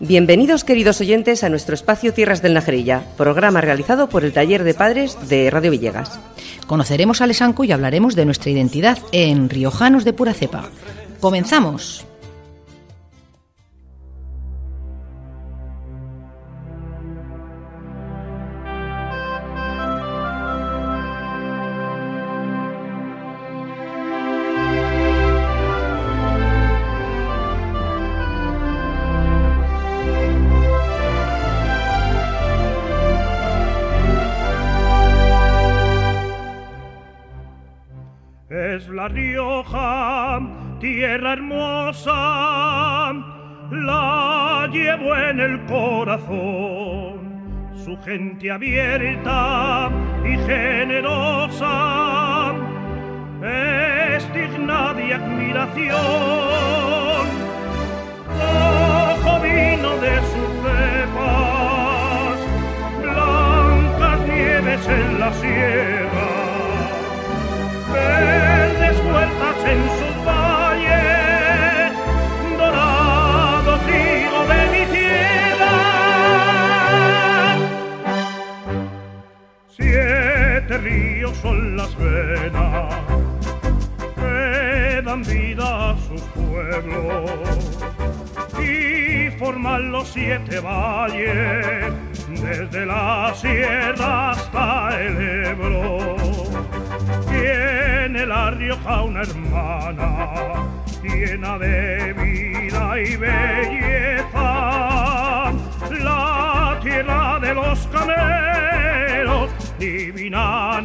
Bienvenidos, queridos oyentes, a nuestro espacio Tierras del Najerilla, programa realizado por el Taller de Padres de Radio Villegas. Conoceremos a Lesanco y hablaremos de nuestra identidad en riojanos de pura cepa. ¡Comenzamos! Es La Rioja, tierra hermosa, la llevo en el corazón. Su gente abierta y generosa es digna de admiración. Rojo vino de sus cepas, blancas nieves en la sierra, verdes huertas en sus valles, dorado trigo de mi tierra. 7 ríos son las venas que dan vida a sus pueblos y forman los 7 valles, desde la sierra hasta el Ebro. Tiene La Rioja una hermana llena de vida y belleza, la tierra de los cameros, divina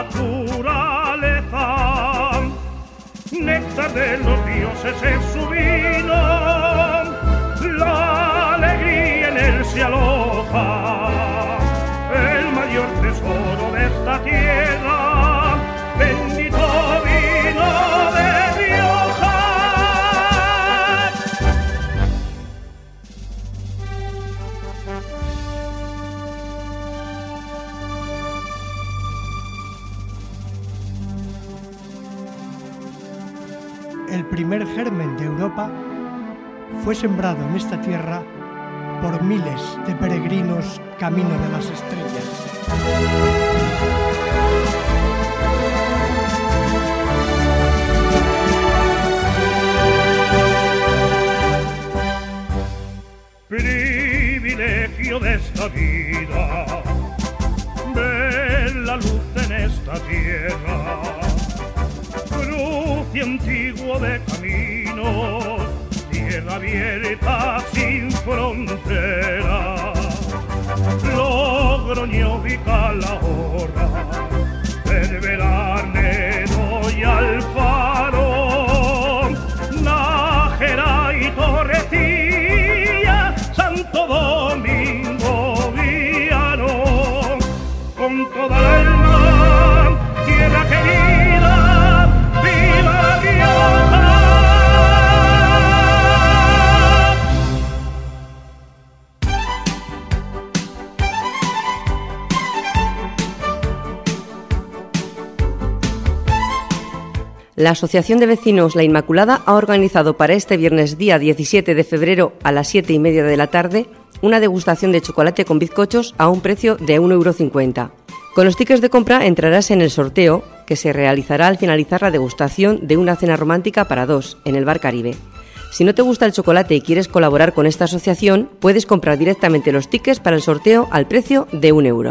naturaleza. Néctar de los dioses es su vino, la alegría en él se aloja, el mayor tesoro de esta tierra, bendito vino de Rioja. El primer germen de Europa fue sembrado en esta tierra por miles de peregrinos camino de las estrellas. Privilegio de esta vida, ver la luz en esta tierra, cruce antiguo de caminos, tierra abierta sin frontera, Logroño y Calahorra, Cerveranero y Alfaro, Nájera y Torrecilla, Santo Domingo, Viano, con toda la alma, tierra querida, viva Rioja. La Asociación de Vecinos La Inmaculada ha organizado para este viernes día 17 de febrero a las 7:30 de la tarde una degustación de chocolate con bizcochos a un precio de 1,50 €. Con los tickets de compra entrarás en el sorteo que se realizará al finalizar la degustación de una cena romántica para 2 en el Bar Caribe. Si no te gusta el chocolate y quieres colaborar con esta asociación, puedes comprar directamente los tickets para el sorteo al precio de 1 €.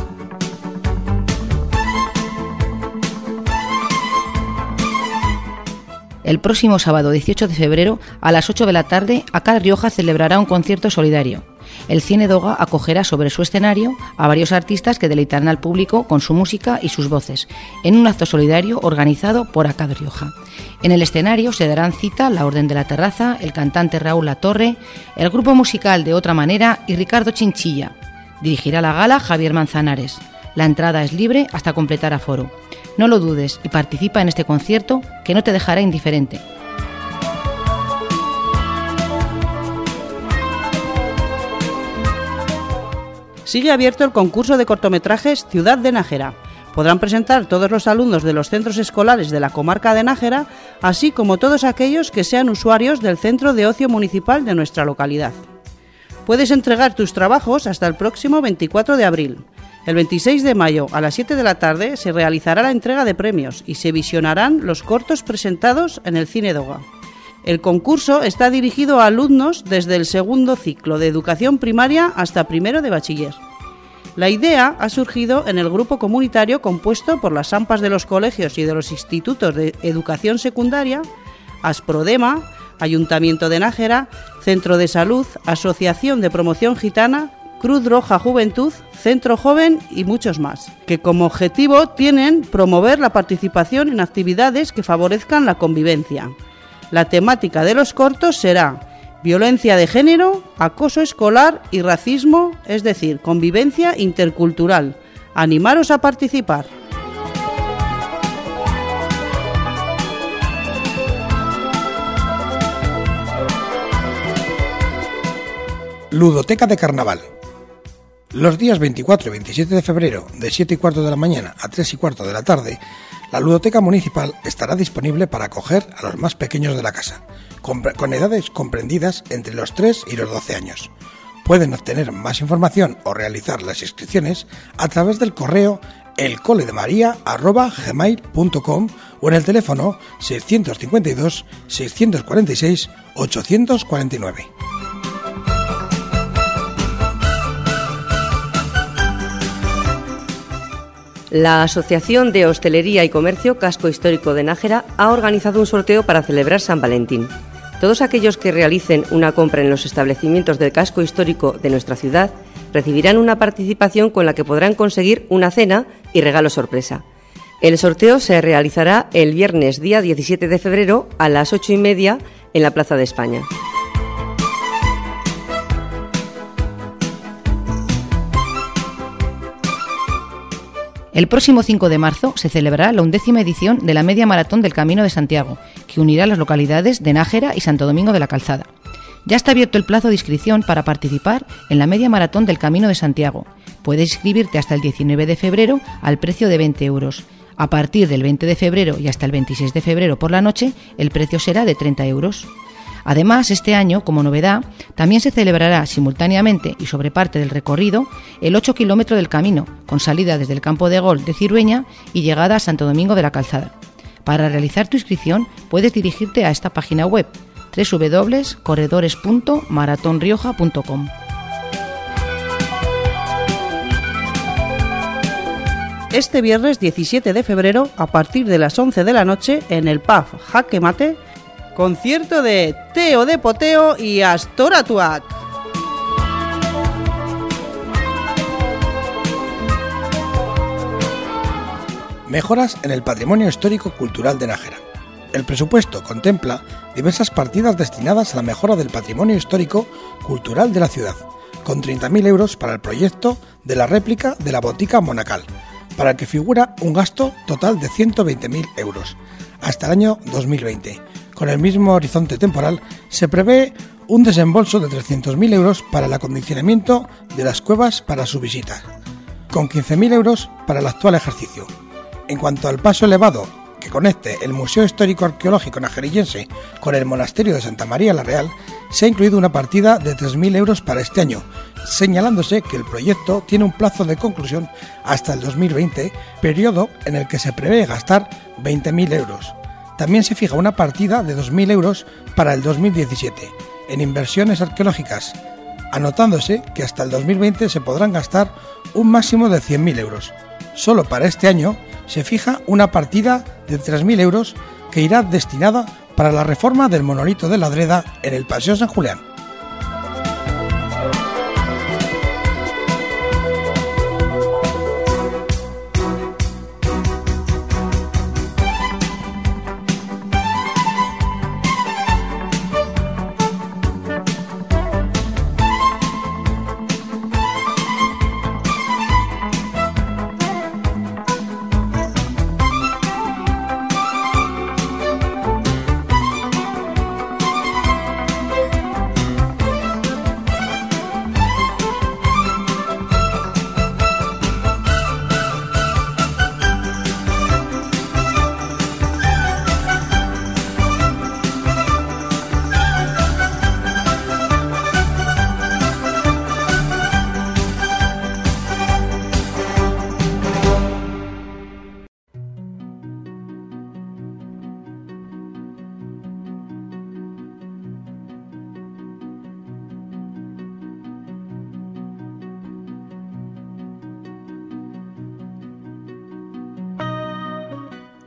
El próximo sábado 18 de febrero a las 8 de la tarde, ACAD Rioja celebrará un concierto solidario. El Cine Doga acogerá sobre su escenario a varios artistas que deleitarán al público con su música y sus voces, en un acto solidario organizado por ACAD Rioja. En el escenario se darán cita La Orden de la Terraza, el cantante Raúl Latorre, el grupo musical De Otra Manera y Ricardo Chinchilla. Dirigirá la gala Javier Manzanares. La entrada es libre hasta completar aforo. No lo dudes y participa en este concierto que no te dejará indiferente. Sigue abierto el concurso de cortometrajes Ciudad de Nájera. Podrán presentar todos los alumnos de los centros escolares de la comarca de Nájera, así como todos aquellos que sean usuarios del Centro de Ocio Municipal de nuestra localidad. Puedes entregar tus trabajos hasta el próximo 24 de abril. El 26 de mayo a las 7 de la tarde se realizará la entrega de premios y se visionarán los cortos presentados en el Cine Doga. El concurso está dirigido a alumnos desde el segundo ciclo de educación primaria hasta primero de bachiller. La idea ha surgido en el grupo comunitario compuesto por las AMPAs de los colegios y de los institutos de educación secundaria, Asprodema, Ayuntamiento de Nájera, Centro de Salud, Asociación de Promoción Gitana, Cruz Roja Juventud, Centro Joven y muchos más, que como objetivo tienen promover la participación en actividades que favorezcan la convivencia. La temática de los cortos será violencia de género, acoso escolar y racismo, es decir, convivencia intercultural. Animaros a participar. Ludoteca de Carnaval. Los días 24 y 27 de febrero, de 7:15 de la mañana a 3:15 de la tarde, la Ludoteca Municipal estará disponible para acoger a los más pequeños de la casa, con edades comprendidas entre los 3 y los 12 años. Pueden obtener más información o realizar las inscripciones a través del correo elcoledemaria@gmail.com o en el teléfono 652 646 849. La Asociación de Hostelería y Comercio Casco Histórico de Nájera ha organizado un sorteo para celebrar San Valentín. Todos aquellos que realicen una compra en los establecimientos del casco histórico de nuestra ciudad recibirán una participación con la que podrán conseguir una cena y regalo sorpresa. El sorteo se realizará el viernes día 17 de febrero a las 8:30 en la Plaza de España. El próximo 5 de marzo se celebrará la 11ª edición de la Media Maratón del Camino de Santiago, que unirá las localidades de Nájera y Santo Domingo de la Calzada. Ya está abierto el plazo de inscripción para participar en la Media Maratón del Camino de Santiago. Puedes inscribirte hasta el 19 de febrero al precio de 20 euros. A partir del 20 de febrero y hasta el 26 de febrero por la noche, el precio será de 30 euros. Además, este año, como novedad, también se celebrará simultáneamente y sobre parte del recorrido el 8 kilómetros del camino, con salida desde el campo de golf de Cirueña y llegada a Santo Domingo de la Calzada. Para realizar tu inscripción puedes dirigirte a esta página web www.corredores.maratonrioja.com. Este viernes 17 de febrero, a partir de las 11 de la noche, en el pub Jaque Mate, concierto de Teo de Poteo y Astoratuac. Mejoras en el patrimonio histórico-cultural de Nájera. El presupuesto contempla diversas partidas destinadas a la mejora del patrimonio histórico-cultural de la ciudad, con 30.000 euros para el proyecto de la réplica de la Botica Monacal, para el que figura un gasto total de 120.000 euros, hasta el año 2020. Con el mismo horizonte temporal, se prevé un desembolso de 300.000 euros para el acondicionamiento de las cuevas para su visita, con 15.000 euros para el actual ejercicio. En cuanto al paso elevado que conecte el Museo Histórico Arqueológico Najerillense con el Monasterio de Santa María la Real, se ha incluido una partida de 3.000 euros para este año, señalándose que el proyecto tiene un plazo de conclusión hasta el 2020, periodo en el que se prevé gastar 20.000 euros. También se fija una partida de 2.000 euros para el 2017 en inversiones arqueológicas, anotándose que hasta el 2020 se podrán gastar un máximo de 100.000 euros. Solo para este año se fija una partida de 3.000 euros que irá destinada para la reforma del monolito de la Dreda en el Paseo San Julián.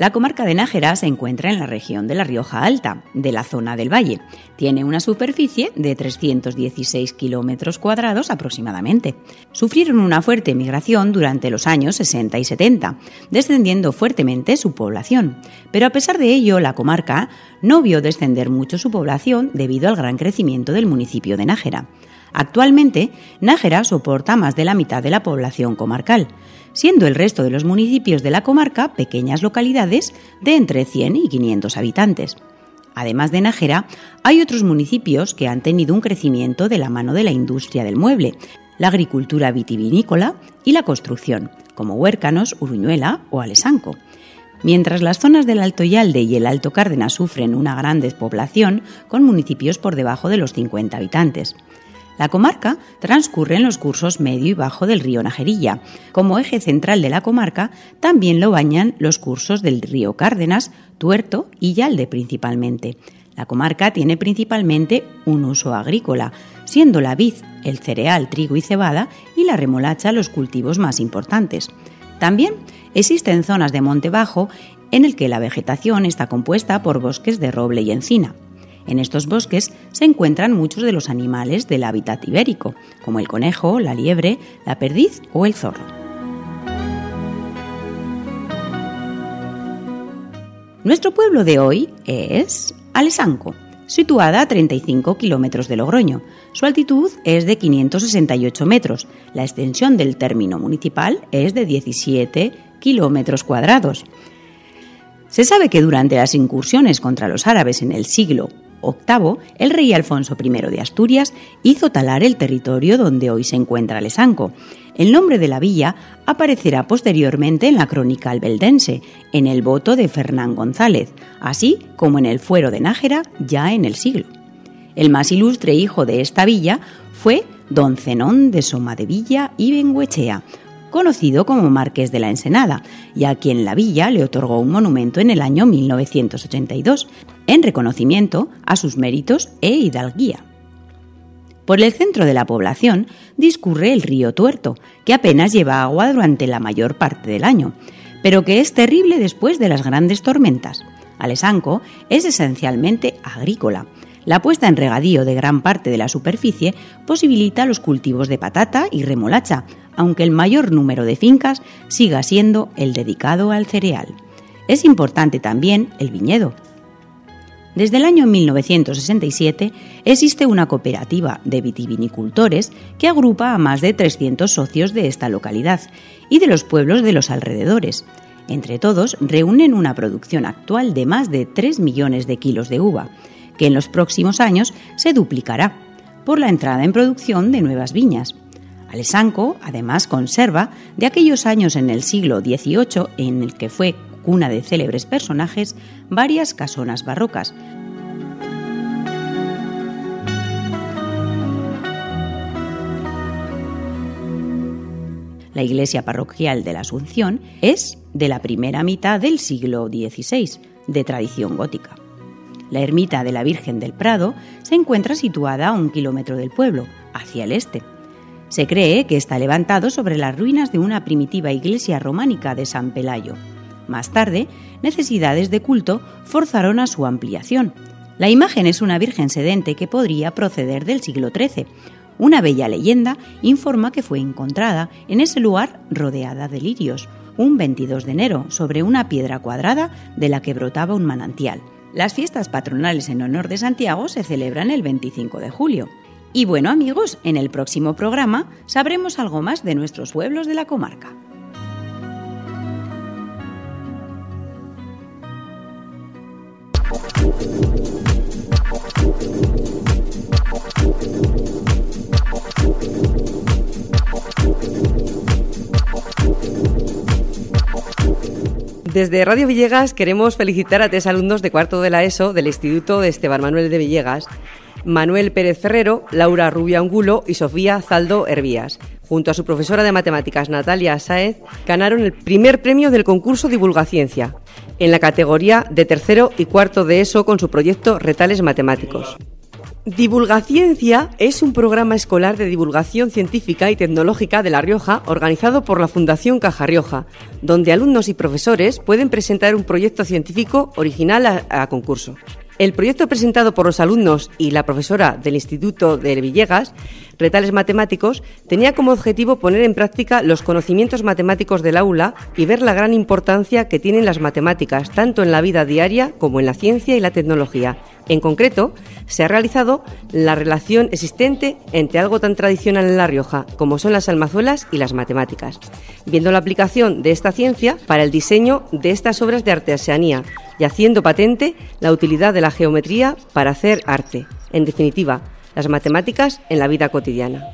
La comarca de Nájera se encuentra en la región de la Rioja Alta, de la zona del Valle. Tiene una superficie de 316 kilómetros cuadrados aproximadamente. Sufrieron una fuerte migración durante los años 60 y 70, descendiendo fuertemente su población. Pero a pesar de ello, la comarca no vio descender mucho su población debido al gran crecimiento del municipio de Nájera. Actualmente, Nájera soporta más de la mitad de la población comarcal, siendo el resto de los municipios de la comarca pequeñas localidades de entre 100 y 500 habitantes. Además de Nájera, hay otros municipios que han tenido un crecimiento de la mano de la industria del mueble, la agricultura vitivinícola y la construcción, como Huércanos, Uruñuela o Alesanco. Mientras las zonas del Alto Yalde y el Alto Cárdenas sufren una gran despoblación, con municipios por debajo de los 50 habitantes. La comarca transcurre en los cursos medio y bajo del río Najerilla. Como eje central de la comarca, también lo bañan los cursos del río Cárdenas, Tuerto y Yalde principalmente. La comarca tiene principalmente un uso agrícola, siendo la vid, el cereal, trigo y cebada y la remolacha los cultivos más importantes. También existen zonas de monte bajo en el que la vegetación está compuesta por bosques de roble y encina. En estos bosques se encuentran muchos de los animales del hábitat ibérico, como el conejo, la liebre, la perdiz o el zorro. Nuestro pueblo de hoy es Alesanco, situada a 35 kilómetros de Logroño. Su altitud es de 568 metros. La extensión del término municipal es de 17 kilómetros cuadrados. Se sabe que durante las incursiones contra los árabes en el siglo VIII, el rey Alfonso I de Asturias hizo talar el territorio donde hoy se encuentra Alesanco. El nombre de la villa aparecerá posteriormente en la crónica albeldense, en el voto de Fernán González, así como en el fuero de Nájera ya en el siglo. El más ilustre hijo de esta villa fue don Zenón de Somadevilla y Bengoechea, conocido como Marqués de la Ensenada, y a quien la villa le otorgó un monumento en el año 1982, en reconocimiento a sus méritos e hidalguía. Por el centro de la población discurre el río Tuerto, que apenas lleva agua durante la mayor parte del año, pero que es terrible después de las grandes tormentas. Alesanco es esencialmente agrícola. La puesta en regadío de gran parte de la superficie posibilita los cultivos de patata y remolacha, aunque el mayor número de fincas siga siendo el dedicado al cereal. Es importante también el viñedo. Desde el año 1967 existe una cooperativa de vitivinicultores que agrupa a más de 300 socios de esta localidad y de los pueblos de los alrededores. Entre todos reúnen una producción actual de más de 3 millones de kilos de uva, que en los próximos años se duplicará por la entrada en producción de nuevas viñas. Alesanco, además, conserva de aquellos años en el siglo XVIII, en el que fue cuna de célebres personajes, varias casonas barrocas. La iglesia parroquial de la Asunción es de la primera mitad del siglo XVI, de tradición gótica. La ermita de la Virgen del Prado se encuentra situada a 1 kilómetro del pueblo, hacia el este. Se cree que está levantado sobre las ruinas de una primitiva iglesia románica de San Pelayo. Más tarde, necesidades de culto forzaron a su ampliación. La imagen es una virgen sedente que podría proceder del siglo XIII. Una bella leyenda informa que fue encontrada en ese lugar rodeada de lirios, un 22 de enero, sobre una piedra cuadrada de la que brotaba un manantial. Las fiestas patronales en honor de Santiago se celebran el 25 de julio. Y bueno, amigos, en el próximo programa sabremos algo más de nuestros pueblos de la comarca. Desde Radio Villegas queremos felicitar a 3 alumnos de cuarto de la ESO del Instituto de Esteban Manuel de Villegas, Manuel Pérez Ferrero, Laura Rubio Angulo y Sofía Zaldo Hervías. Junto a su profesora de matemáticas Natalia Sáez, ganaron el primer premio del concurso Divulgaciencia, en la categoría de tercero y cuarto de ESO con su proyecto Retales Matemáticos. Divulgaciencia es un programa escolar de divulgación científica y tecnológica de La Rioja organizado por la Fundación Caja Rioja, donde alumnos y profesores pueden presentar un proyecto científico original a concurso. El proyecto presentado por los alumnos y la profesora del Instituto de Villegas, Retales Matemáticos, tenía como objetivo poner en práctica los conocimientos matemáticos del aula y ver la gran importancia que tienen las matemáticas, tanto en la vida diaria como en la ciencia y la tecnología. En concreto, se ha realizado la relación existente entre algo tan tradicional en La Rioja como son las almazuelas y las matemáticas, viendo la aplicación de esta ciencia para el diseño de estas obras de artesanía y haciendo patente la utilidad de la geometría para hacer arte. En definitiva, las matemáticas en la vida cotidiana.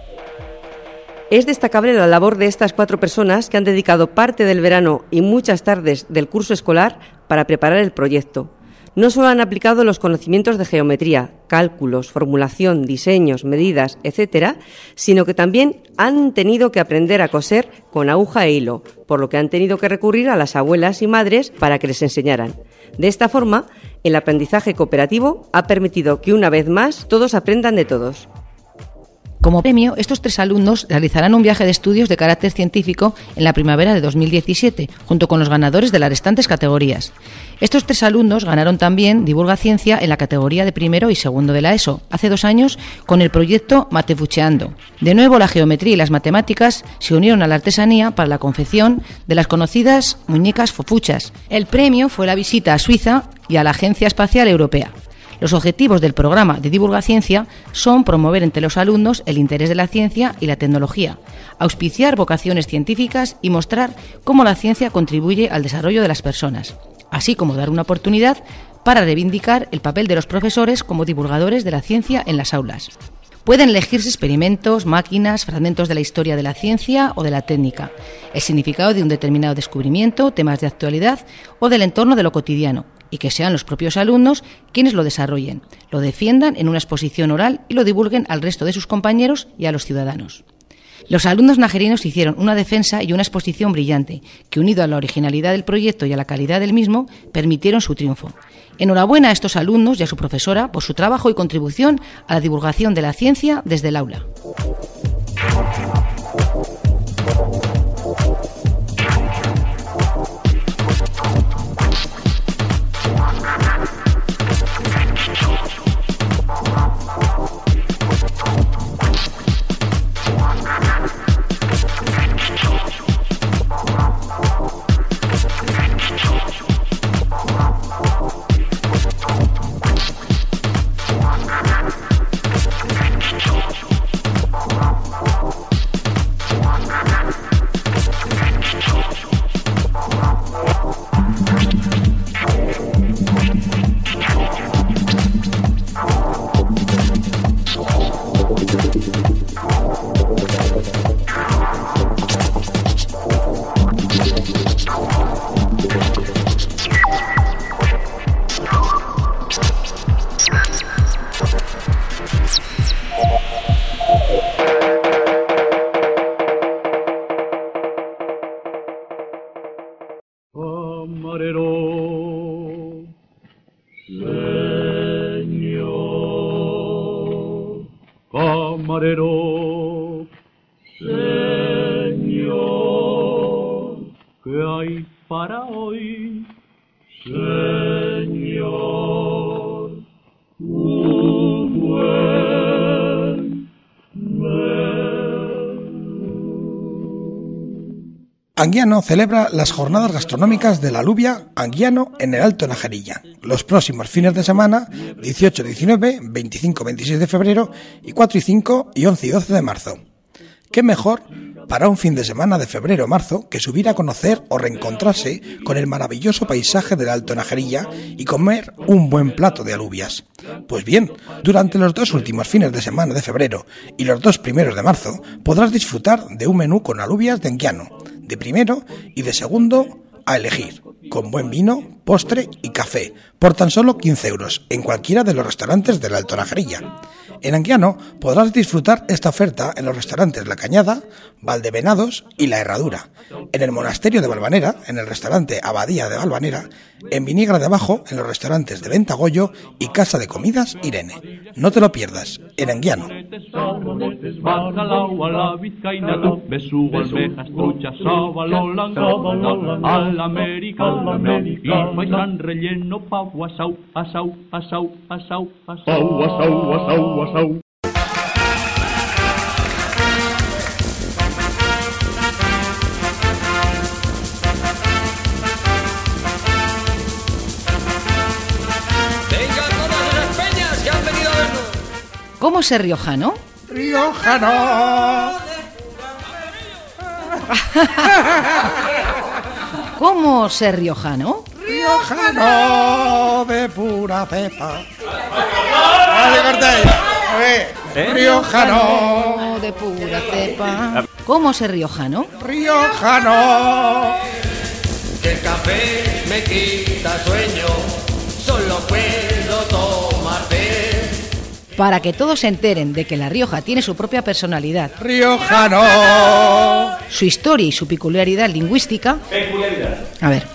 Es destacable la labor de estas 4 personas que han dedicado parte del verano y muchas tardes del curso escolar para preparar el proyecto. No solo han aplicado los conocimientos de geometría, cálculos, formulación, diseños, medidas, etc., sino que también han tenido que aprender a coser con aguja e hilo, por lo que han tenido que recurrir a las abuelas y madres para que les enseñaran. De esta forma, el aprendizaje cooperativo ha permitido que una vez más todos aprendan de todos. Como premio, estos 3 alumnos realizarán un viaje de estudios de carácter científico en la primavera de 2017, junto con los ganadores de las restantes categorías. Estos 3 alumnos ganaron también Divulgaciencia en la categoría de primero y segundo de la ESO, hace 2 años, con el proyecto Matefucheando. De nuevo, la geometría y las matemáticas se unieron a la artesanía para la confección de las conocidas muñecas fofuchas. El premio fue la visita a Suiza y a la Agencia Espacial Europea. Los objetivos del programa de Divulgaciencia son promover entre los alumnos el interés de la ciencia y la tecnología, auspiciar vocaciones científicas y mostrar cómo la ciencia contribuye al desarrollo de las personas, así como dar una oportunidad para reivindicar el papel de los profesores como divulgadores de la ciencia en las aulas. Pueden elegirse experimentos, máquinas, fragmentos de la historia de la ciencia o de la técnica, el significado de un determinado descubrimiento, temas de actualidad o del entorno de lo cotidiano, y que sean los propios alumnos quienes lo desarrollen, lo defiendan en una exposición oral y lo divulguen al resto de sus compañeros y a los ciudadanos. Los alumnos najerinos hicieron una defensa y una exposición brillante, que unido a la originalidad del proyecto y a la calidad del mismo, permitieron su triunfo. Enhorabuena a estos alumnos y a su profesora por su trabajo y contribución a la divulgación de la ciencia desde el aula. Camarero, señor, ¿qué hay para hoy? Señor, un buen menú. Anguiano celebra las jornadas gastronómicas de la alubia Anguiano en el Alto Najerilla, los próximos fines de semana 18, 19, 25, 26 de febrero y 4 y 5 y 11 y 12 de marzo. ¿Qué mejor para un fin de semana de febrero o marzo que subir a conocer o reencontrarse con el maravilloso paisaje del Alto Najerilla y comer un buen plato de alubias? Pues bien, durante los 2 últimos fines de semana de febrero y los 2 primeros de marzo podrás disfrutar de un menú con alubias de Anguiano, de primero y de segundo a elegir, con buen vino, postre y café, por tan solo 15 euros, en cualquiera de los restaurantes de la Alto Najerilla. En Anguiano podrás disfrutar esta oferta en los restaurantes La Cañada, Valdevenados y La Herradura, en el Monasterio de Valvanera, en el restaurante Abadía de Valvanera, en Viniegra de Abajo, en los restaurantes de Ventagoyo y Casa de Comidas Irene. No te lo pierdas, en Anguiano. Bacalao a la vizcaína, besugo, almejas, truchas, sábalo, langada, al americano, y faisán relleno, pavo asau, asau, asau, asau, asau, pavo asau, asau, asau. ¿Cómo ser riojano? ¡Riojano! ¿Cómo ser riojano? ¡Riojano de pura cepa! ¡Riojano! De pura cepa. ¿Cómo ser riojano? ¡Riojano! Que el café me quita sueño, solo puedo tomar té. Para que todos se enteren de que La Rioja tiene su propia personalidad, ¡Riojano! su historia y su peculiaridad lingüística. A ver.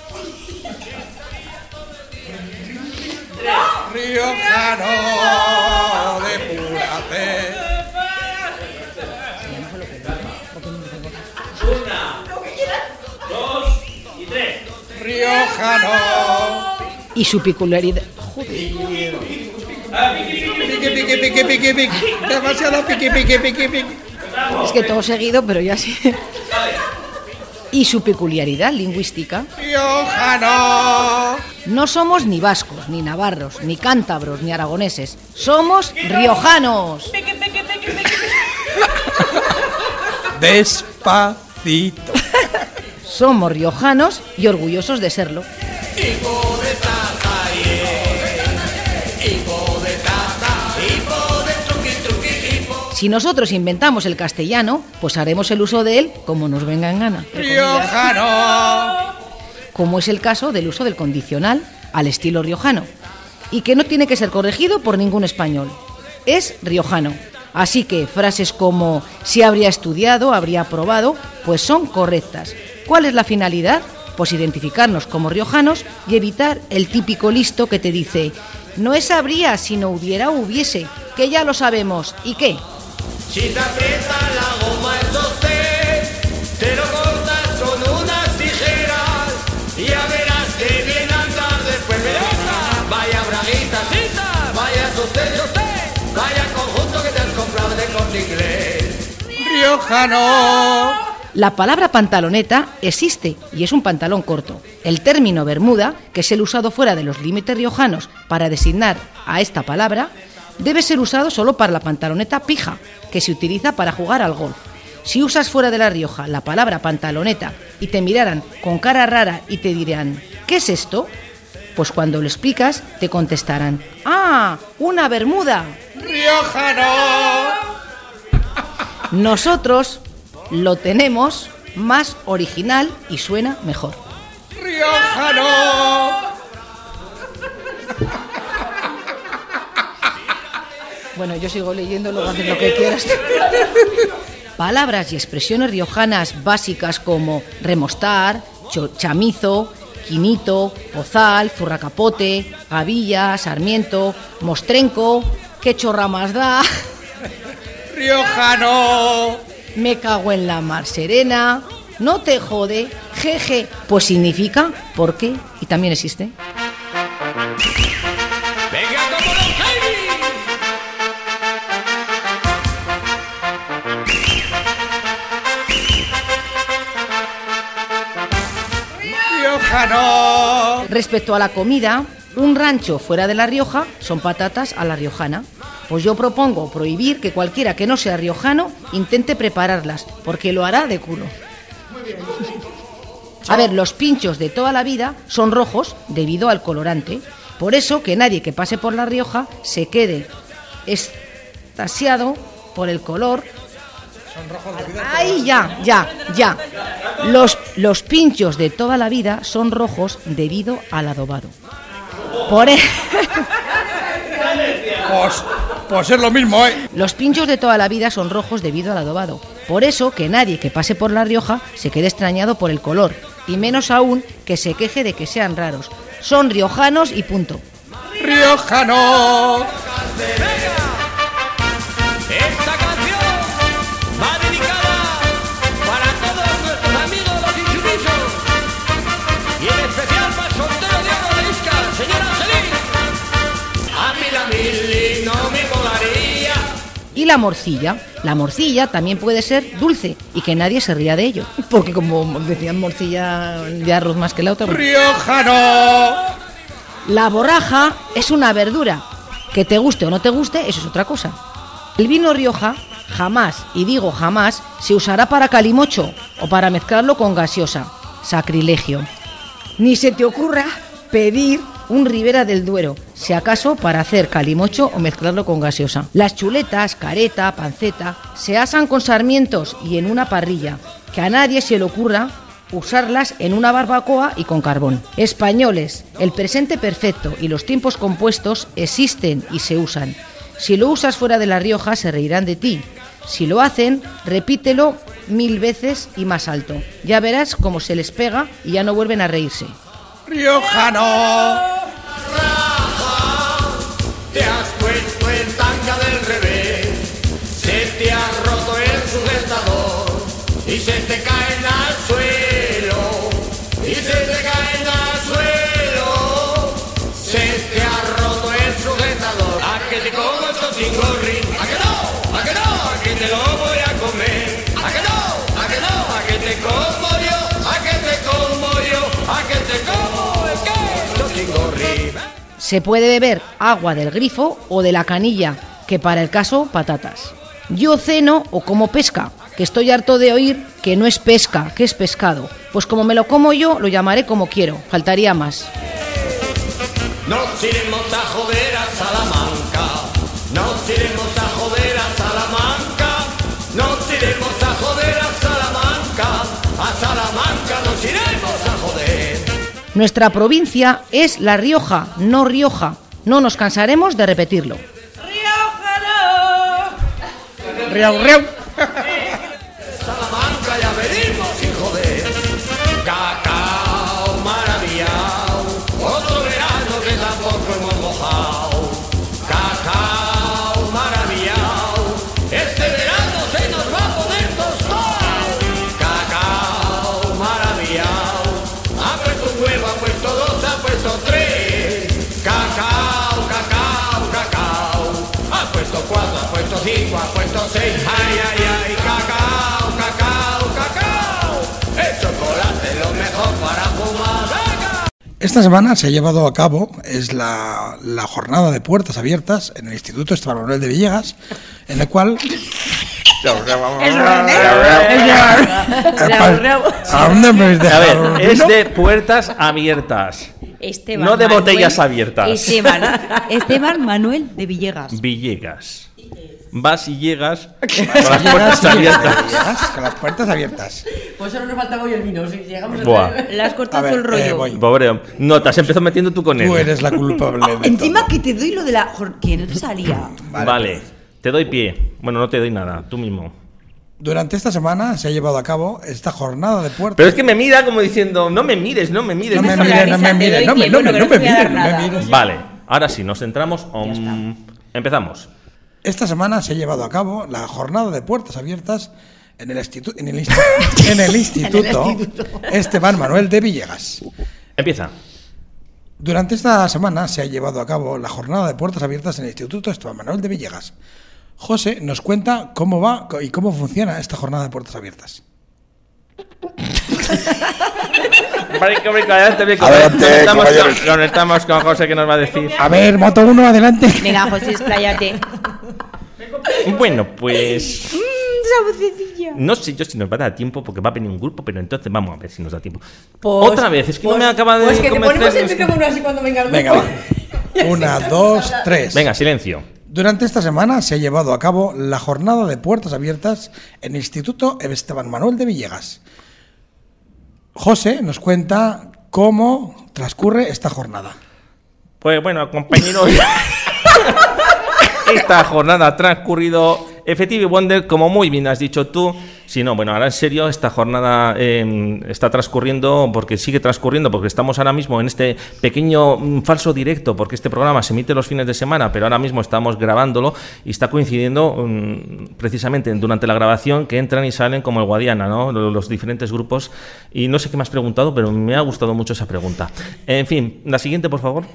¡Riojano de pura fe! ¡Riojano! Y su peculiaridad. Pique. Demasiado pique. Es que todo seguido, pero ya sí. Y su peculiaridad lingüística. ¡Riojano! No somos ni vascos, ni navarros, ni cántabros, ni aragoneses. Somos riojanos. Despacito. Somos riojanos y orgullosos de serlo. Si nosotros inventamos el castellano, pues haremos el uso de él como nos venga en gana. ¡Riojano! Como es el caso del uso del condicional al estilo riojano, y que no tiene que ser corregido por ningún español. Es riojano. Así que frases como si habría estudiado, habría probado, pues son correctas. ¿Cuál es la finalidad? Pues identificarnos como riojanos y evitar el típico listo que te dice no es habría, sino hubiera o hubiese, que ya lo sabemos. ¿Y qué? Si te aprieta la goma el sostén, te lo cortas con unas tijeras y ya verás que bien andar después. Vaya braguita, vaya sostén, vaya conjunto que te has comprado de Corte Inglés. ¡Riojano! La palabra pantaloneta existe y es un pantalón corto. El término bermuda, que es el usado fuera de los límites riojanos para designar a esta palabra, debe ser usado solo para la pantaloneta pija, que se utiliza para jugar al golf. Si usas fuera de La Rioja la palabra pantaloneta y te miraran con cara rara y te dirán ¿qué es esto? Pues cuando lo explicas te contestarán ¡ah! ¡Una bermuda! ¡Riojano! Nosotros lo tenemos más original y suena mejor. ¡Riojano! Bueno, yo sigo leyendo, luego haces lo que quieras. Palabras y expresiones riojanas básicas como remostar, chamizo, quinito, pozal, zurracapote, gavilla, sarmiento, mostrenco, qué chorra más da, ¡Riojano! me cago en la mar serena, no te jode, jeje, pues significa por qué y también existe. ¡Venga, como Don Jaime! ¡Riojano! Respecto a la comida, un rancho fuera de La Rioja son patatas a la riojana. Pues yo propongo prohibir que cualquiera que no sea riojano intente prepararlas, porque lo hará de culo. A ver, los pinchos de toda la vida son rojos debido al colorante. Por eso que nadie que pase por La Rioja se quede extasiado por el color. Son rojos debido al ¡Ay, ya! Los Los pinchos de toda la vida son rojos debido al adobado. Pues es lo mismo, ¿eh? Los pinchos de toda la vida son rojos debido al adobado. Por eso que nadie que pase por La Rioja se quede extrañado por el color, y menos aún que se queje de que sean raros. Son riojanos y punto. ¡Riojano! Esta canción va dedicada para todos nuestros amigos los insumisos y en especial para el soltero de oro de Isca, señora Angelín. A mí la mili no me molaría. Y la morcilla. La morcilla también puede ser dulce y que nadie se ría de ello. Porque como decían morcilla de arroz más que la otra. ¡Riojano! La borraja es una verdura. Que te guste o no te guste, eso es otra cosa. El vino Rioja jamás, y digo jamás, se usará para calimocho o para mezclarlo con gaseosa. Sacrilegio. Ni se te ocurra pedir un Ribera del Duero, si acaso para hacer calimocho o mezclarlo con gaseosa. Las chuletas, careta, panceta, se asan con sarmientos y en una parrilla. Que a nadie se le ocurra usarlas en una barbacoa y con carbón. Españoles, el presente perfecto y los tiempos compuestos existen y se usan. Si lo usas fuera de La Rioja se reirán de ti. Si lo hacen, repítelo 1000 veces y más alto. Ya verás cómo se les pega y ya no vuelven a reírse. ¡Riojano! Te has puesto el tanga del revés, se te ha roto el sujetador y se te caen al suelo, y se te caen al suelo, se te ha roto el sujetador. ¿A que te como estos chingorri? ¿A que no? ¿A que no? ¿A que te lo voy a comer? ¿A que no? ¿A que no? ¿A que te como yo? ¿A que te como yo? ¿A que te como el qué? Estos chingorri. Se puede beber agua del grifo o de la canilla, que para el caso, patatas. Yo ceno o como pesca, que estoy harto de oír que no es pesca, que es pescado. Pues como me lo como yo, lo llamaré como quiero, faltaría más. Nos iremos a joder a Salamanca, nos iremos a joder a Salamanca, nos iremos a joder a Salamanca nos iremos a joder. Nuestra provincia es La Rioja, no Rioja. No nos cansaremos de repetirlo. ¡Riau! Salamanca ya venimos sin joder. Cacao maravillao, otro verano que tampoco hemos mojado. Cacao maravillao, este verano se nos va a poner tostado. Cacao maravillao, ha puesto un huevo, ha puesto dos, ha puesto tres. Cacao, cacao, cacao, ha puesto cuatro, ha puesto cinco, ha puesto seis. Ay, ay, ay, cacao, cacao, cacao. El chocolate es lo mejor para fumar. ¡Venga! Esta semana se ha llevado a cabo la jornada de puertas abiertas en el Instituto Esteban Manuel de Villegas, en el cual... ¿A dónde me habéis dejado? A ver, es de puertas abiertas, Esteban no de Manuel, botellas abiertas. Esteban Manuel de Villegas. Villegas. Vas y llegas con las puertas abiertas. Con las puertas abiertas. Pues solo nos faltaba hoy el vino. Si llegamos Buah. Le has cortado A ver, el rollo. voy. Pobre, no, te has empezado metiendo tú con él. Tú eres la culpable de Encima todo. que te doy lo de la... que no te salía. Vale, te doy pie. Bueno, no te doy nada, tú mismo. Durante esta semana se ha llevado a cabo esta jornada de puertas. Pero es que me mira como diciendo, no me mires, no me mires. No me Deja mires, la no me risa, te mires, doy no me pie, bueno, que no te voy a dar mires, no nada. me mires. Vale, ahora sí, nos centramos. Empezamos. Esta semana se ha llevado a cabo la jornada de puertas abiertas en el instituto Esteban Manuel de Villegas. Empieza. Durante esta semana se ha llevado a cabo la jornada de puertas abiertas en el Instituto Esteban Manuel de Villegas. José nos cuenta cómo va y cómo funciona esta jornada de puertas abiertas. Adelante, conectamos con José, que nos va a decir. A ver, Moto 1, adelante. Venga, José, expláyate. Bueno, pues... Esa vocecilla. No sé yo si nos va a dar tiempo, porque va a venir un grupo, pero entonces vamos a ver si nos da tiempo. Pues- Otra vez, es que no me acaba de Pues que te ponemos el convencer. micrófono así cuando venga el grupo. Venga, va. 1, 2, 3. Venga, silencio. Durante esta semana se ha llevado a cabo la jornada de puertas abiertas en el Instituto Esteban Manuel de Villegas. José nos cuenta cómo transcurre esta jornada. Pues bueno, compañeros, esta jornada ha transcurrido Effective Wonder, como muy bien has dicho tú. Si no, bueno, ahora en serio, esta jornada está transcurriendo, porque sigue transcurriendo, porque estamos ahora mismo en este pequeño falso directo, porque este programa se emite los fines de semana, pero ahora mismo estamos grabándolo y está coincidiendo precisamente durante la grabación que entran y salen como el Guadiana, ¿no? Los diferentes grupos. Y no sé qué me has preguntado, pero me ha gustado mucho esa pregunta. En fin, la siguiente, por favor.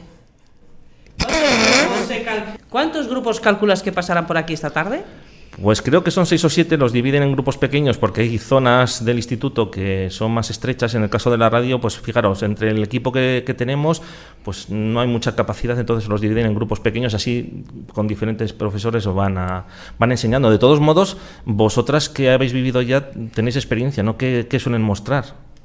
¿Cuántos grupos calculas que pasarán por aquí esta tarde? Pues creo que son 6 o 7, los dividen en grupos pequeños porque hay zonas del instituto que son más estrechas. En el caso de la radio, pues fijaros, entre el equipo que tenemos, pues no hay mucha capacidad, entonces los dividen en grupos pequeños, así con diferentes profesores os van enseñando. De todos modos, vosotras que habéis vivido ya tenéis experiencia, ¿no? ¿Qué suelen mostrar?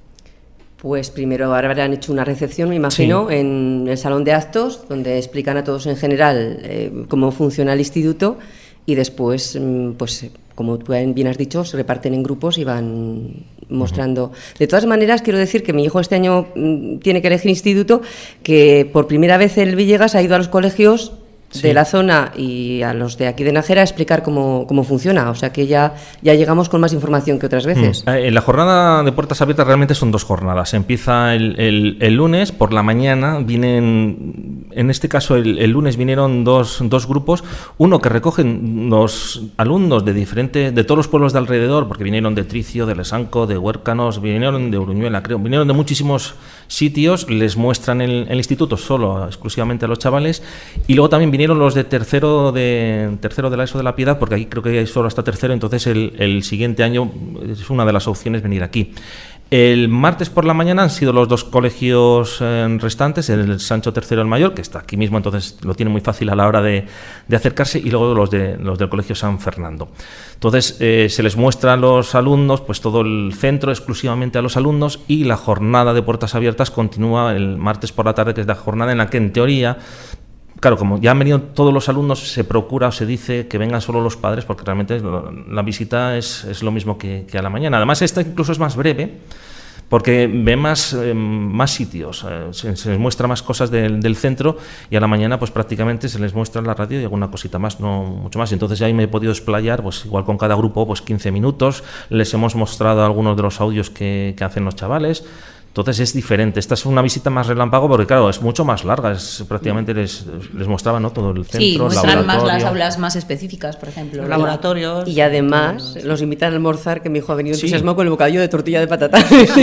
Pues primero habrán hecho una recepción, me imagino, sí, en el salón de actos, donde explican a todos en general cómo funciona el instituto. Y después, pues como tú bien has dicho, se reparten en grupos y van mostrando. De todas maneras, quiero decir que mi hijo este año tiene que elegir instituto, que por primera vez el Villegas ha ido a los colegios de la zona y a los de aquí de Nájera a explicar cómo funciona, o sea que ya llegamos con más información que otras veces. La jornada de puertas abiertas realmente son 2 jornadas. Empieza el lunes por la mañana, vienen, en este caso el lunes vinieron dos grupos, uno que recogen los alumnos de todos los pueblos de alrededor, porque vinieron de Tricio, de Lesanco, de Huércanos, vinieron de Uruñuela, creo, vinieron de muchísimos sitios, les muestran el instituto exclusivamente a los chavales, y luego también vinieron los de tercero de la ESO de la Piedad, porque aquí creo que hay solo hasta tercero, entonces el siguiente año es una de las opciones venir aquí. El martes por la mañana han sido los 2 colegios restantes, el Sancho III el Mayor, que está aquí mismo, entonces lo tiene muy fácil a la hora de acercarse, y luego los del colegio San Fernando. Entonces se les muestra a los alumnos pues todo el centro exclusivamente a los alumnos, y la jornada de puertas abiertas continúa el martes por la tarde, que es la jornada en la que en teoría, claro, como ya han venido todos los alumnos, se procura o se dice que vengan solo los padres, porque realmente la visita es lo mismo que a la mañana. Además, esta incluso es más breve, porque ve más sitios, se les muestra más cosas del centro, y a la mañana pues prácticamente se les muestra la radio y alguna cosita más, no mucho más. Entonces ya ahí me he podido explayar, pues igual con cada grupo, pues 15 minutos, les hemos mostrado algunos de los audios que hacen los chavales. Entonces es diferente. Esta es una visita más relámpago porque, claro, es mucho más larga. Prácticamente les mostraba, ¿no?, todo el centro. Sí, muestran más las aulas más específicas, por ejemplo. Laboratorios. Y además los invitan a almorzar, que mi hijo ha venido entusiasmado con el bocadillo de tortilla de patata.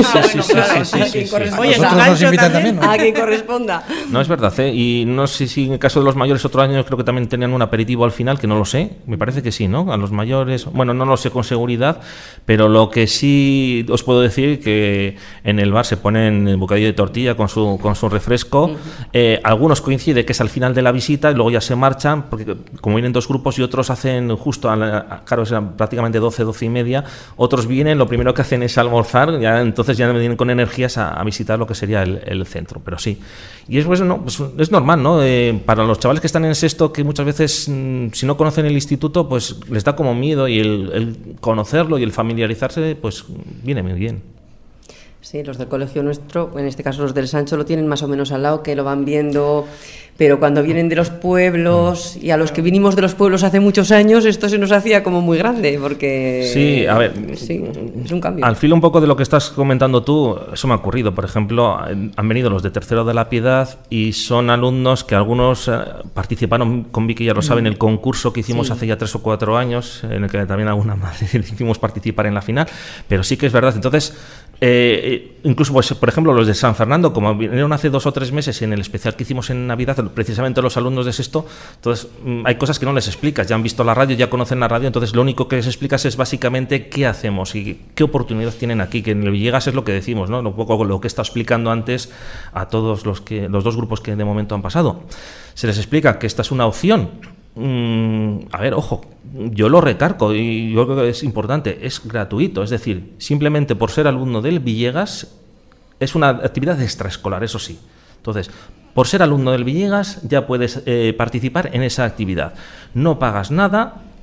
Oye, nosotros nos invitan también, ¿no? A quien corresponda. No, es verdad, ¿eh? Y no sé si en el caso de los mayores otro año creo que también tenían un aperitivo al final, que no lo sé. Me parece que sí, ¿no? A los mayores, bueno, no lo sé con seguridad, pero lo que sí os puedo decir que en el bar se ponen el bocadillo de tortilla con su refresco. Algunos coincide que es al final de la visita y luego ya se marchan, porque como vienen 2 grupos y otros hacen justo, claro, eran prácticamente 12 y media, otros vienen, lo primero que hacen es almorzar, entonces ya vienen con energías a visitar lo que sería el centro, pero sí. Y es, pues, no, pues, es normal, ¿no? Para los chavales que están en sexto, que muchas veces, si no conocen el instituto, pues les da como miedo, y el conocerlo y el familiarizarse, pues viene muy bien. Sí, los del colegio nuestro, en este caso los del Sancho, lo tienen más o menos al lado, que lo van viendo, pero cuando vienen de los pueblos, y a los que vinimos de los pueblos hace muchos años, esto se nos hacía como muy grande, porque... Sí, a ver, sí, es un cambio. Al filo un poco de lo que estás comentando tú, eso me ha ocurrido. Por ejemplo, han venido los de tercero de la Piedad, y son alumnos que algunos participaron, con Vicky ya lo saben, el concurso que hicimos hace ya 3 o 4 años, en el que también alguna madre hicimos participar en la final, pero sí que es verdad. Entonces... incluso, pues, por ejemplo, los de San Fernando, como vinieron hace 2 o 3 meses en el especial que hicimos en Navidad, precisamente los alumnos de sexto, entonces hay cosas que no les explicas, ya han visto la radio, ya conocen la radio, entonces lo único que les explicas es básicamente qué hacemos y qué oportunidad tienen aquí, que en el Villegas es lo que decimos, ¿no? Un poco lo que he estado explicando antes a todos los 2 grupos que de momento han pasado. Se les explica que esta es una opción. A ver, ojo, yo lo recargo y yo creo que es importante, es gratuito, es decir, simplemente por ser alumno del Villegas es una actividad extraescolar, eso sí. Entonces, por ser alumno del Villegas ya puedes participar en esa actividad. No pagas nada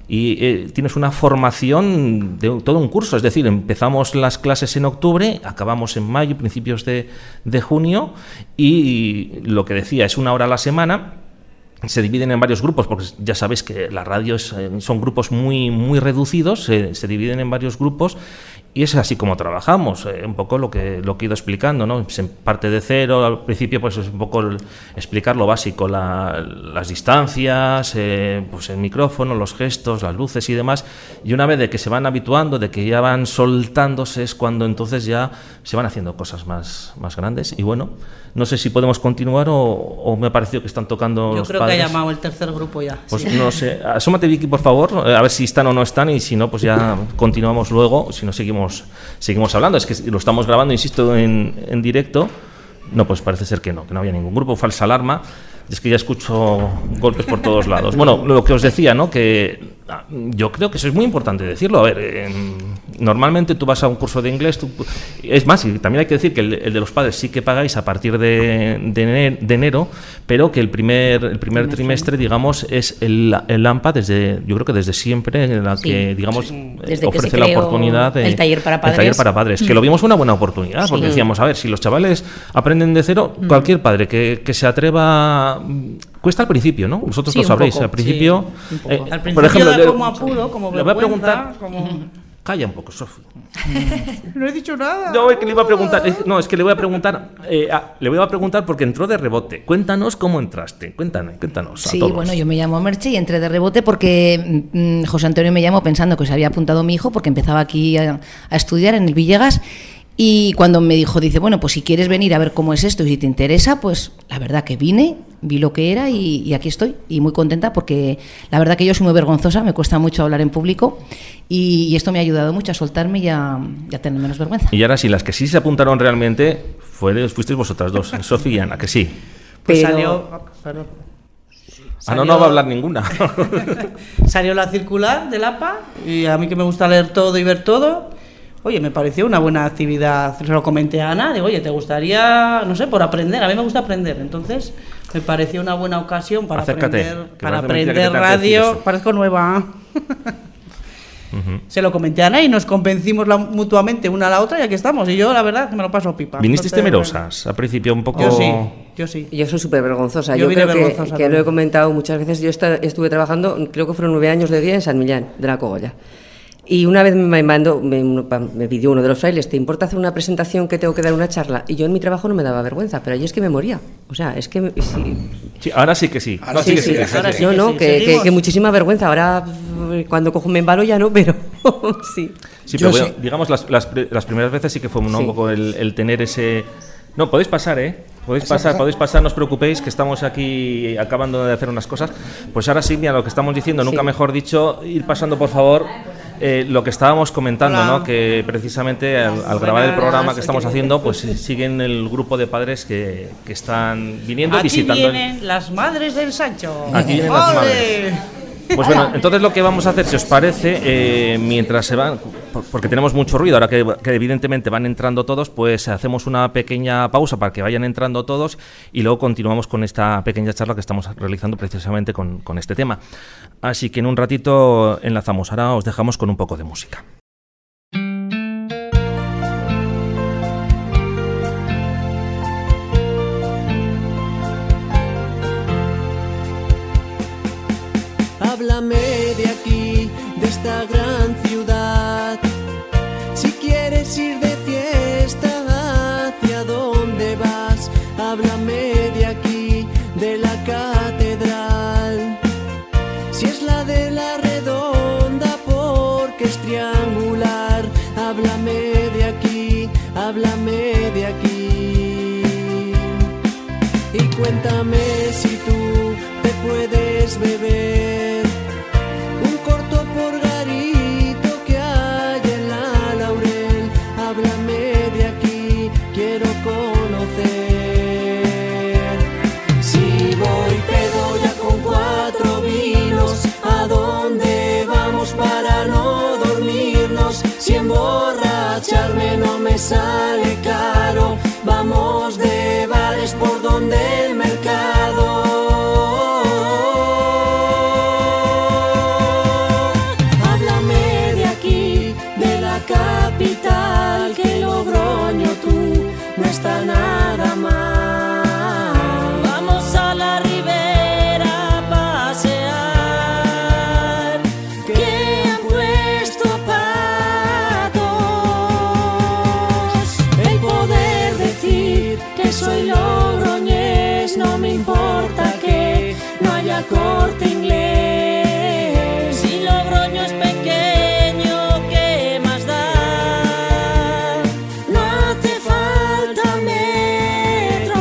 y tienes una formación de todo un curso, es decir, empezamos las clases en octubre, acabamos en mayo, principios de junio, y lo que decía, es 1 hora a la semana. Se dividen en varios grupos, porque ya sabéis que la radio son grupos muy reducidos, se dividen en varios grupos, y es así como trabajamos, un poco lo que he ido explicando, ¿no? Se parte de cero, al principio pues es un poco explicar lo básico, las distancias, pues el micrófono, los gestos, las luces y demás, y una vez de que se van habituando, de que ya van soltándose, es cuando entonces ya se van haciendo cosas más grandes. Y bueno, no sé si podemos continuar o me ha parecido que están tocando los padres. Yo creo que ha llamado el tercer grupo ya. Pues sí. No sé, asómate Vicky por favor, a ver si están o no están, y si no pues ya continuamos luego, si no seguimos hablando. Es que lo estamos grabando, insisto, en directo. No, pues parece ser que no había ningún grupo. Falsa alarma. Es que ya escucho golpes por todos lados. Bueno, lo que os decía, ¿no? Que yo creo que eso es muy importante decirlo. A ver, normalmente tú vas a un curso de inglés, es más, y también hay que decir que el de los padres sí que pagáis a partir de enero, pero que el primer trimestre, digamos, es el AMPA yo creo que desde siempre, en la que, digamos, ofrece la oportunidad el taller para padres. El taller para padres, que lo vimos una buena oportunidad, porque decíamos, a ver, si los chavales aprenden de cero, cualquier padre que se atreva. Cuesta al principio, ¿no? Vosotros lo sabréis. Al principio, al principio por ejemplo, da como apuro, como le voy a vergüenza, preguntar. Calla un poco, Sofi. No he dicho nada. No, es que le iba a preguntar. Es que le voy a preguntar porque entró de rebote. Cuéntanos cómo entraste. Cuéntanos. Sí, a todos. bueno, yo me llamo Merche y entré de rebote porque José Antonio me llamó pensando que se había apuntado mi hijo porque empezaba aquí a estudiar en el Villegas. Y cuando me dijo, dice, bueno, pues si quieres venir a ver cómo es esto y si te interesa, pues la verdad que vine, vi lo que era y aquí estoy. Y muy contenta porque la verdad que yo soy muy vergonzosa, me cuesta mucho hablar en público y esto me ha ayudado mucho a soltarme y a tener menos vergüenza. Y ahora sí, las que sí se apuntaron realmente fuisteis vosotras dos, Sofía y Ana, que sí. Pues Pero... salió... Perdón. No va a hablar ninguna. Salió la circular del APA y a mí que me gusta leer todo y ver todo... Oye, me pareció una buena actividad, se lo comenté a Ana, digo, oye, ¿te gustaría, no sé, por aprender? A mí me gusta aprender, entonces me pareció una buena ocasión para aprender radio. Parezco nueva. Se lo comenté a Ana y nos convencimos mutuamente una a la otra y aquí estamos, y yo la verdad que me lo paso pipa. ¿Vinisteis temerosas al principio un poco? Yo sí. Yo soy súper vergonzosa. Yo creo que lo he comentado muchas veces. Yo estuve trabajando, creo que fueron 9 años de guía en San Millán, de la Cogolla. Y una vez me pidió uno de los frailes, ¿te importa hacer una presentación que tengo que dar una charla? Y yo en mi trabajo no me daba vergüenza, pero yo es que me moría. O sea, es que... Sí, ahora sí que sí. Ahora sí que sí. Que muchísima vergüenza. Ahora, cuando cojo me embalo ya no, pero sí. Sí, pero bueno, digamos, las primeras veces sí que fue un poco el tener ese... No, podéis pasar, podéis pasar, no os preocupéis, que estamos aquí acabando de hacer unas cosas. Pues ahora sí, mira, lo que estamos diciendo, nunca mejor dicho, ir pasando, por favor... lo que estábamos comentando, ¿no? Que precisamente al grabar el programa que estamos haciendo, pues siguen el grupo de padres que están viniendo, visitando. Aquí vienen las madres del Sancho. Aquí vienen las madres. Pues bueno, entonces lo que vamos a hacer, si os parece, mientras se van, porque tenemos mucho ruido, ahora que evidentemente van entrando todos, pues hacemos una pequeña pausa para que vayan entrando todos y luego continuamos con esta pequeña charla que estamos realizando precisamente con este tema. Así que en un ratito enlazamos. Ahora os dejamos con un poco de música. Háblame de aquí, de esta gran ciudad. Si quieres ir de fiesta, ¿hacia dónde vas? Háblame de aquí, de la catedral. Si es la de la redonda, porque es triangular. Háblame de aquí, háblame de aquí. Y cuéntame si tú te puedes beber si emborracharme no me sale caro, vamos de bares por donde el mercado. nada más. Vamos a la ribera a pasear, que han puesto patos. El poder decir que soy logroñés, no me importa que no haya Corte Inglés. Si Logroño es pequeño, ¿qué más da? No hace falta metro.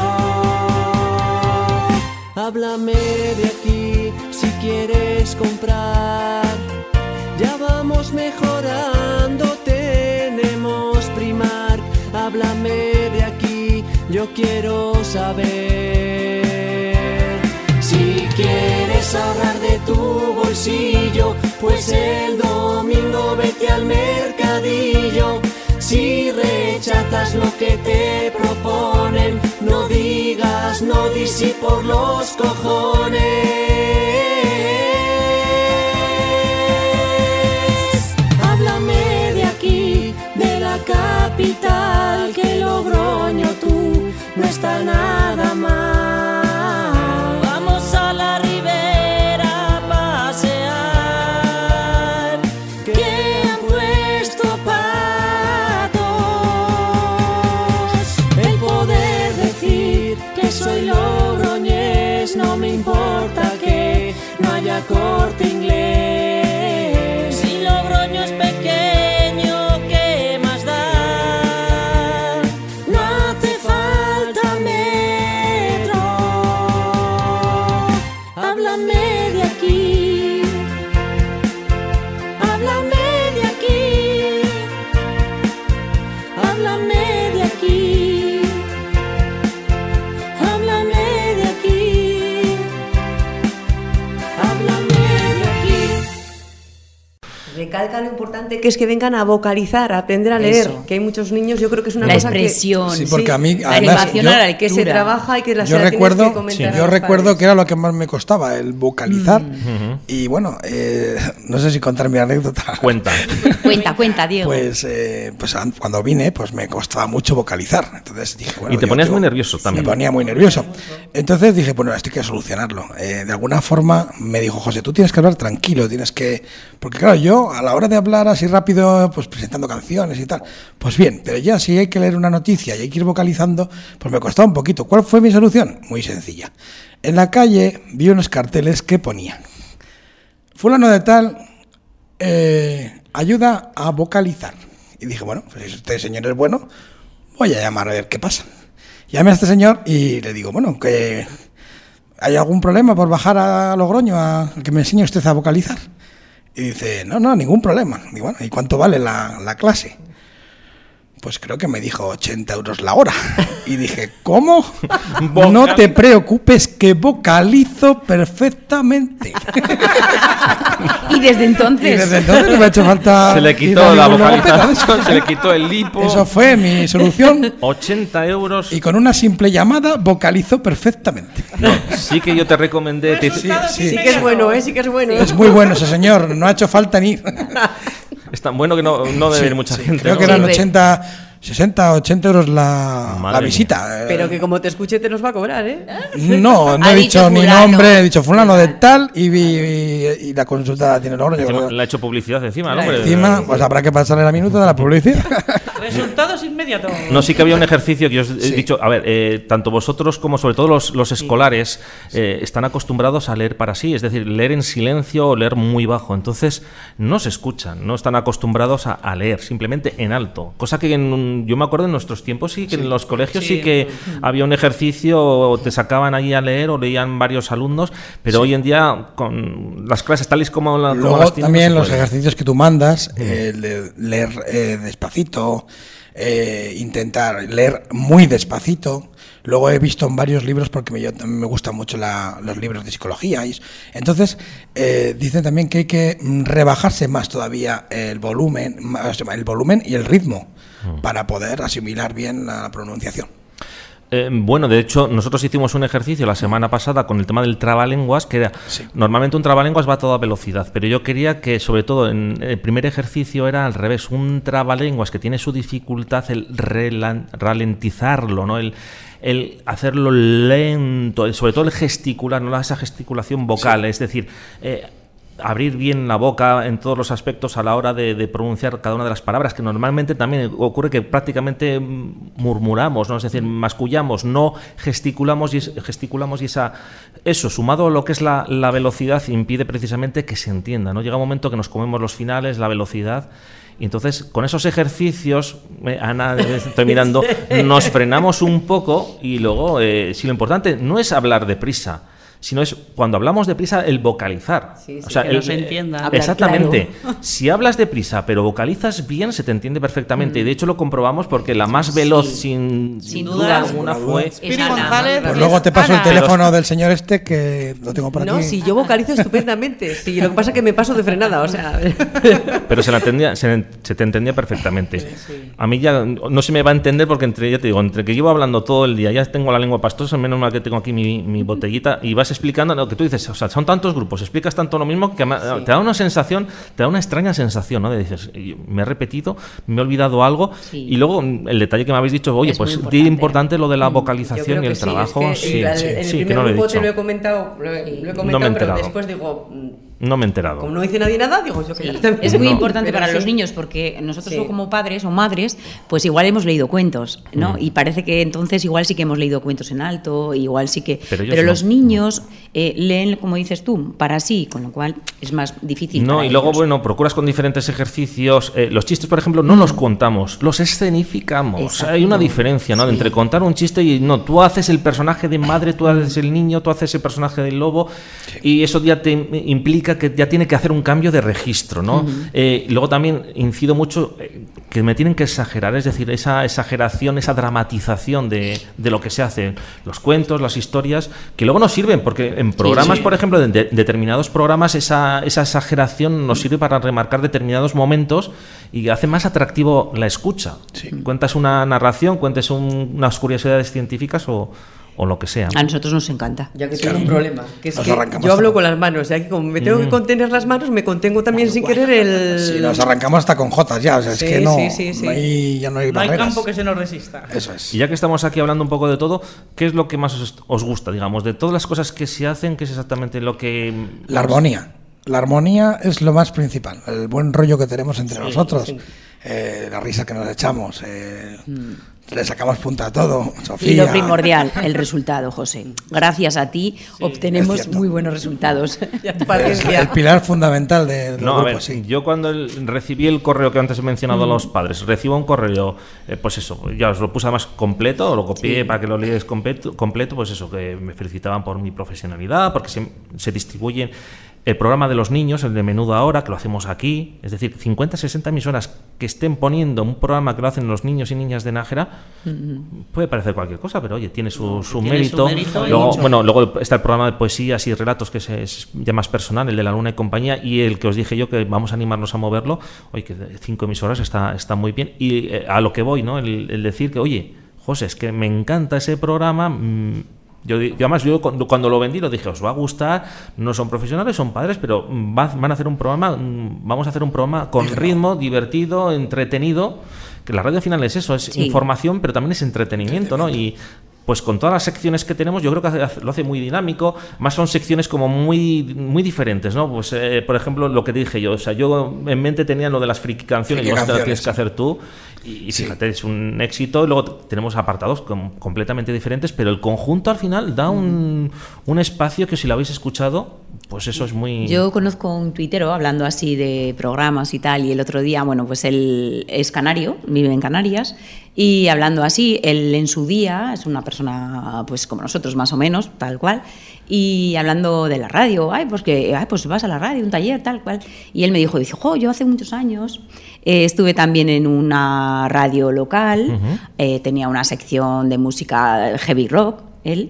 Háblame de aquí si quieres comprar. Ya vamos mejorando, tenemos Primark. Háblame de aquí, yo quiero saber. Si quieres ahorrar de tu bolsillo, pues el domingo vete al mercadillo. Si rechazas lo que te proponen, no digas no, di sí por los cojones. Háblame de aquí, de la capital, que Logroño tú no está nada mal. Vamos a la ribera a pasear, que han puesto patos. El poder decir que soy logroñés, no me importa que no haya Corte Inglés. Si Logroño es pequeño, ¿qué más da? No hace falta metro. Háblame de aquí, háblame de aquí, háblame de aquí, háblame de aquí, háblame de aquí. Recalca lo importante que es que vengan a vocalizar, a aprender a leer, Eso. que hay muchos niños, yo creo que es una La cosa expresión. Sí, porque a mí, La además, animación a la que se lectura. trabaja y que la yo se la tienes recuerdo, que comentar a yo los recuerdo padres. que era lo que más me costaba, el vocalizar. Y bueno, no sé si contar mi anécdota. Cuenta. Cuenta, Diego. Pues cuando vine, pues me costaba mucho vocalizar. Entonces dije, bueno, Y te yo ponías tengo- muy nervioso también. Me ponía muy nervioso. Entonces dije, bueno, esto hay que solucionarlo. De alguna forma me dijo, José, tú tienes que hablar tranquilo, tienes que... Porque claro, yo a la hora de hablar así rápido, pues presentando canciones y tal, pues bien, pero ya si hay que leer una noticia y hay que ir vocalizando, pues me costaba un poquito. ¿Cuál fue mi solución? Muy sencilla. En la calle vi unos carteles que ponían: fulano de tal, ayuda a vocalizar. Y dije, bueno, pues si este señor es bueno, voy a llamar a ver qué pasa. Llamé a este señor y le digo, bueno, que ¿hay algún problema por bajar a Logroño a que me enseñe usted a vocalizar? Y dice, no, ningún problema. Digo, bueno, ¿y cuánto vale la clase? Pues creo que me dijo 80 euros la hora. Y dije, ¿cómo? No te preocupes, que vocalizo perfectamente. Y desde entonces. Y desde entonces no me ha hecho falta... Se le ir quitó a la ningún logopeda. vocalización, se le quitó el lipo. Eso fue mi solución. 80 euros. Y con una simple llamada vocalizó perfectamente. Sí que yo te recomendé. Sí. Sí que es bueno, sí que es bueno. Es muy bueno ese señor, no ha hecho falta ni ir. Es tan bueno que no debe Sí, ir mucha sí, gente. creo ¿no? que eran Sí, 60, 80 euros la Madre visita. Pero que como te escuche te nos va a cobrar, ¿eh? No Ha he dicho dicho ni fulano. nombre, he dicho fulano de tal y la consulta la tiene Logroño. Encima, le ha hecho publicidad encima, ¿no? Hombre, Encima, pues habrá que pasarle la minuta de la publicidad. Resultados inmediatos. No, sí que había un ejercicio que os he Sí. dicho, a ver, tanto vosotros como sobre todo los escolares están acostumbrados a leer para sí, es decir, leer en silencio o leer muy bajo, entonces no se escuchan, no están acostumbrados a leer, simplemente en alto, cosa que yo me acuerdo en nuestros tiempos sí que en los colegios sí que había un ejercicio, o te sacaban ahí a leer o leían varios alumnos, pero hoy en día con las clases tales como Luego las tienen, también no se los puede. ejercicios que tú mandas, leer despacito, intentar leer muy despacito. Luego he visto en varios libros, porque yo también me gustan mucho los libros de psicología. Entonces, dicen también que hay que rebajarse más todavía el volumen y el ritmo para poder asimilar bien la pronunciación. Bueno, de hecho, nosotros hicimos un ejercicio la semana pasada con el tema del trabalenguas, que era, normalmente un trabalenguas va a toda velocidad, pero yo quería que, sobre todo, en el primer ejercicio era al revés, un trabalenguas que tiene su dificultad el ralentizarlo, ¿no? El hacerlo lento, sobre todo el gesticular, no esa gesticulación vocal, es decir, abrir bien la boca en todos los aspectos a la hora de pronunciar cada una de las palabras, que normalmente también ocurre que prácticamente murmuramos, ¿no? Es decir, mascullamos, no gesticulamos y eso, sumado a lo que es la velocidad, impide precisamente que se entienda, ¿no? Llega un momento que nos comemos los finales, la velocidad, y entonces con esos ejercicios, Ana, estoy mirando, nos frenamos un poco y luego, si lo importante no es hablar deprisa, sino es, cuando hablamos deprisa, el vocalizar. Sí, o sea, que no se entienda. Exactamente. Claro. Si hablas deprisa, pero vocalizas bien, se te entiende perfectamente. Y de hecho lo comprobamos porque la más veloz, sin duda alguna, fue Piri González. Pues luego te paso el teléfono del señor que lo tengo por aquí. No, si yo vocalizo estupendamente. Sí, lo que pasa es que me paso de frenada, o sea... Pero se te entendía perfectamente. Sí. A mí ya no se me va a entender porque entre que llevo hablando todo el día, ya tengo la lengua pastosa, menos mal que tengo aquí mi botellita, y vas explicando lo que tú dices, o sea, son tantos grupos, explicas tanto lo mismo que te da una sensación, te da una extraña sensación, ¿no? De dices, me he repetido, me he olvidado algo, y luego el detalle que me habéis dicho, oye, es pues importante lo de la vocalización y el trabajo. En el primer grupo te lo he comentado, no me he pero después digo... No me he enterado. Como no dice nadie nada, digo yo que ya también. Es muy importante para los niños porque nosotros como padres o madres, pues igual hemos leído cuentos, ¿no? Y parece que entonces igual sí que hemos leído cuentos en alto, igual sí que... Pero los niños leen, como dices tú, para sí, con lo cual es más difícil. No, y luego, bueno, procuras con diferentes ejercicios. Los chistes, por ejemplo, no los contamos, los escenificamos. Hay una diferencia, ¿no? Entre contar un chiste y no, tú haces el personaje de madre, tú haces el niño, tú haces el personaje del lobo, y eso ya te implica que ya tiene que hacer un cambio de registro, ¿no? Luego también incido mucho que me tienen que exagerar, es decir, esa exageración, esa dramatización de lo que se hace, los cuentos, las historias, que luego nos sirven, porque en programas, por ejemplo, de determinados programas, esa exageración nos sirve para remarcar determinados momentos y hace más atractivo la escucha. Cuentas una narración, cuentes unas curiosidades científicas o lo que sea. A nosotros nos encanta. Ya que tengo un problema, que es que yo hablo con las manos, ya que como me tengo que contener las manos, me contengo también sin querer el... Sí, nos arrancamos hasta con jotas ya, o sea, es que no hay, ya no hay barreras. No hay campo que se nos resista. Eso es. Y ya que estamos aquí hablando un poco de todo, ¿qué es lo que más os gusta, digamos, de todas las cosas que se hacen, qué es exactamente lo que... La armonía. La armonía es lo más principal, el buen rollo que tenemos entre nosotros, la risa que nos echamos, le sacamos punta a todo, Sofía. Y lo primordial, el resultado, José. Gracias a ti obtenemos muy buenos resultados. El pilar fundamental del grupo, Yo cuando recibí el correo que antes he mencionado a los padres, recibo un correo, pues eso, ya os lo puse más completo, lo copié para que lo leáis completo, pues eso, que me felicitaban por mi profesionalidad, porque se distribuyen el programa de los niños, el de Menudo Ahora, que lo hacemos aquí, es decir, 50, 60 emisoras que estén poniendo un programa que lo hacen los niños y niñas de Nájera, puede parecer cualquier cosa, pero oye, tiene su mérito. Luego está el programa de poesías y relatos, que es ya más personal, el de La Luna y compañía, y el que os dije yo que vamos a animarnos a moverlo, oye, que 5 emisoras está muy bien, y a lo que voy, ¿no? El decir que, oye, José, es que me encanta ese programa. Yo además, cuando lo vendí lo dije, os va a gustar, no son profesionales, son padres, pero van a hacer un programa, vamos a hacer un programa con ritmo, divertido, entretenido, que la radio al final es eso, es información, pero también es entretenimiento, ¿no? Y pues con todas las secciones que tenemos, yo creo que lo hace muy dinámico, más son secciones como muy diferentes, ¿no? Pues, por ejemplo, lo que dije yo, o sea, yo en mente tenía lo de las friki canciones, y vos te lo tienes que hacer tú, y fíjate, es un éxito, y luego tenemos apartados completamente diferentes, pero el conjunto al final da un espacio que si lo habéis escuchado, pues eso es muy... Yo conozco un tuitero hablando así de programas y tal, y el otro día, bueno, pues él es canario, vive en Canarias, y hablando así, él en su día es una persona pues como nosotros más o menos, tal cual, y hablando de la radio, pues vas a la radio, un taller, tal cual, y él me dijo, yo hace muchos años estuve también en una radio local, tenía una sección de música heavy rock, él,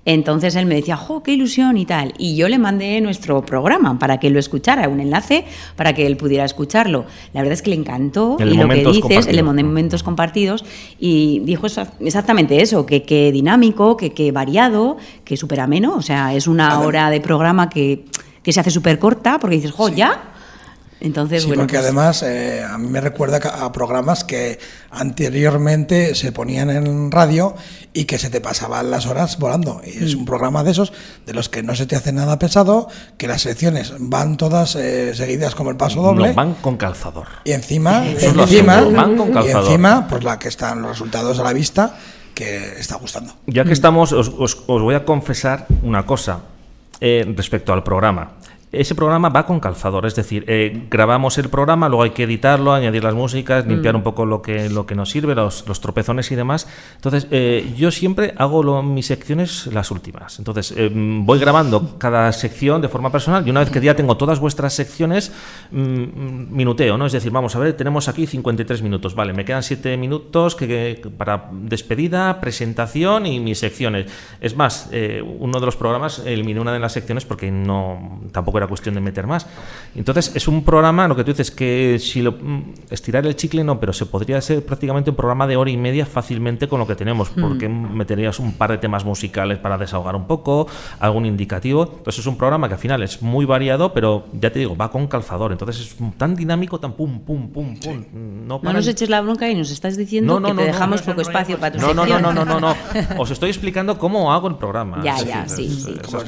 Entonces él me decía, ¡jo, qué ilusión! Y tal. Y yo le mandé nuestro programa para que lo escuchara, un enlace para que él pudiera escucharlo. La verdad es que le encantó. Y lo que dices, el de momentos compartidos, y dijo exactamente eso, que dinámico, que variado, que súper ameno. O sea, es una hora de programa que se hace súper corta, porque dices, ¡jo, ya! Entonces, sí, bueno, porque además a mí me recuerda a programas que anteriormente se ponían en radio y que se te pasaban las horas volando. Y es un programa de esos, de los que no se te hace nada pesado, que las secciones van todas seguidas como el paso doble. No, van con calzador. Y encima, van con calzador. Y encima, pues la que están los resultados a la vista, que está gustando. Ya que estamos, os voy a confesar una cosa respecto al programa. Ese programa va con calzador, es decir, grabamos el programa, luego hay que editarlo, añadir las músicas, limpiar un poco lo que nos sirve, los tropezones y demás. Entonces, yo siempre hago mis secciones las últimas. Entonces, voy grabando cada sección de forma personal y una vez que ya tengo todas vuestras secciones, minuteo, ¿no? Es decir, vamos a ver, tenemos aquí 53 minutos, vale, me quedan 7 minutos para despedida, presentación y mis secciones. Es más, uno de los programas eliminé una de las secciones porque tampoco era cuestión de meter más. Entonces es un programa, lo que tú dices, que si estirar el chicle no, pero se podría ser prácticamente un programa de hora y media fácilmente con lo que tenemos, porque meterías un par de temas musicales para desahogar un poco, algún indicativo. Entonces es un programa que al final es muy variado, pero ya te digo, va con calzador. Entonces es tan dinámico, tan pum, pum, pum, pum. Sí. No nos eches la bronca y nos estás diciendo que te dejamos poco espacio para tu sección. No. Os estoy explicando cómo hago el programa. Sí.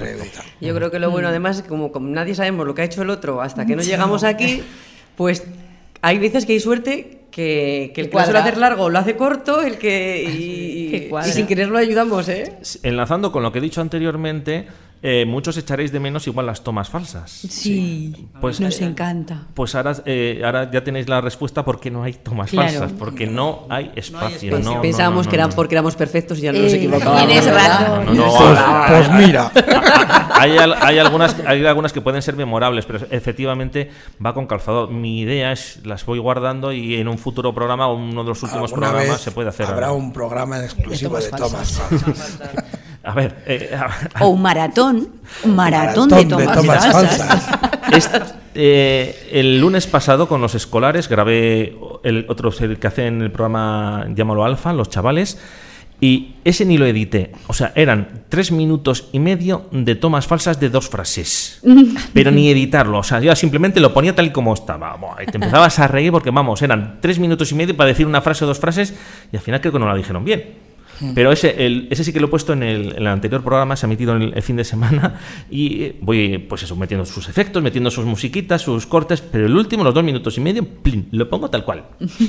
Yo creo que lo bueno, además, es que como nadie sabemos lo que ha hecho el otro hasta que no llegamos aquí, pues hay veces que hay suerte que el que lo suele hacer largo lo hace corto, el que y sin querer lo ayudamos, ¿eh? Enlazando con lo que he dicho anteriormente, muchos echaréis de menos igual las tomas falsas. Sí, pues, nos encanta. Pues ahora ya tenéis la respuesta porque no hay tomas falsas, porque no hay espacio. Pensábamos que eran porque éramos perfectos y ya no nos equivocábamos. Tienes razón. Pues mira. Hay algunas que pueden ser memorables, pero efectivamente va con calzador. Mi idea es, las voy guardando y en un futuro programa, uno de los últimos programas se puede hacer. Habrá un programa exclusivo de tomas falsas. A ver, o un maratón de tomas falsas. El lunes pasado con los escolares grabé el que hacen el programa Llámalo Alfa, los chavales, y ese ni lo edité. O sea, eran 3 minutos y medio de tomas falsas de 2 frases, pero ni editarlo. O sea, yo simplemente lo ponía tal y como estaba. Y te empezabas a reír porque, eran 3 minutos y medio para decir una frase o 2 frases y al final creo que no la dijeron bien. Pero ese sí que lo he puesto en el anterior programa, se ha emitido el fin de semana y voy pues eso, metiendo sus efectos, metiendo sus musiquitas, sus cortes, pero el último, los 2 minutos y medio, ¡plin!, lo pongo tal cual.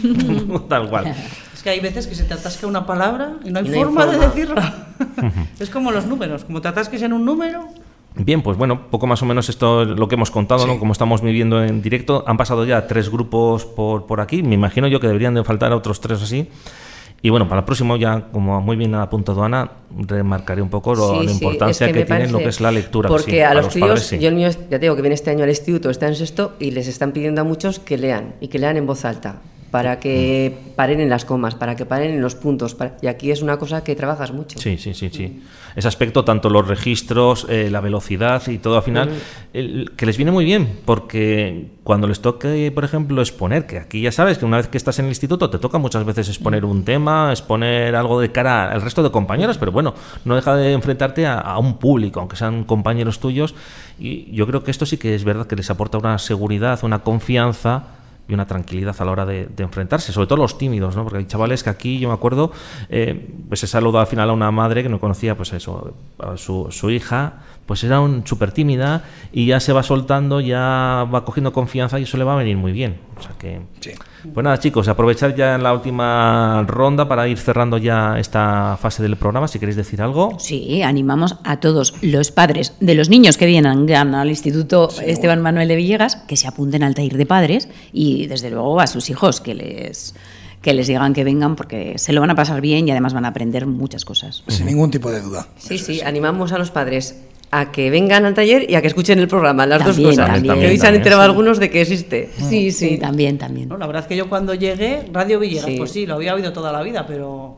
Es que hay veces que se te atasca una palabra y no hay forma de decirla. Es como los números, como te atasques en un número. Bien, pues bueno, poco más o menos esto es lo que hemos contado, sí, ¿no? Como estamos viviendo en directo, han pasado ya 3 grupos por aquí, me imagino yo que deberían de faltar otros 3 así. Y bueno, para el próximo ya, como muy bien ha apuntado Ana, remarcaré un poco la importancia que tiene lo que es la lectura. Porque a los críos, yo el mío, ya te digo que viene este año al instituto, está en sexto, y les están pidiendo a muchos que lean, y que lean en voz alta, para que paren en las comas, para que paren en los puntos. Y aquí es una cosa que trabajas mucho. Sí. Ese aspecto, tanto los registros, la velocidad y todo al final, que les viene muy bien, porque cuando les toque, por ejemplo, exponer, que aquí ya sabes que una vez que estás en el instituto te toca muchas veces exponer un tema, exponer algo de cara al resto de compañeros, pero bueno, no deja de enfrentarte a un público, aunque sean compañeros tuyos, y yo creo que esto sí que es verdad que les aporta una seguridad, una confianza y una tranquilidad a la hora de enfrentarse, sobre todo los tímidos, ¿no? Porque hay chavales que aquí, yo me acuerdo, pues he saludado al final a una madre que no conocía, pues eso, a su hija, pues era súper tímida y ya se va soltando, ya va cogiendo confianza y eso le va a venir muy bien. O sea que... Sí. Pues nada, chicos, aprovechar ya en la última ronda para ir cerrando ya esta fase del programa, si queréis decir algo. Sí, animamos a todos los padres de los niños que vienen al Instituto Esteban Manuel de Villegas que se apunten al taller de padres y desde luego a sus hijos que les digan que vengan porque se lo van a pasar bien y además van a aprender muchas cosas. Sin ningún tipo de duda. Sí, animamos a los padres a que vengan al taller y a que escuchen el programa, las dos cosas. También, que hoy se han enterado algunos de que existe. Sí, también. No, la verdad es que yo cuando llegué, Radio Villegas, pues sí, lo había oído toda la vida, pero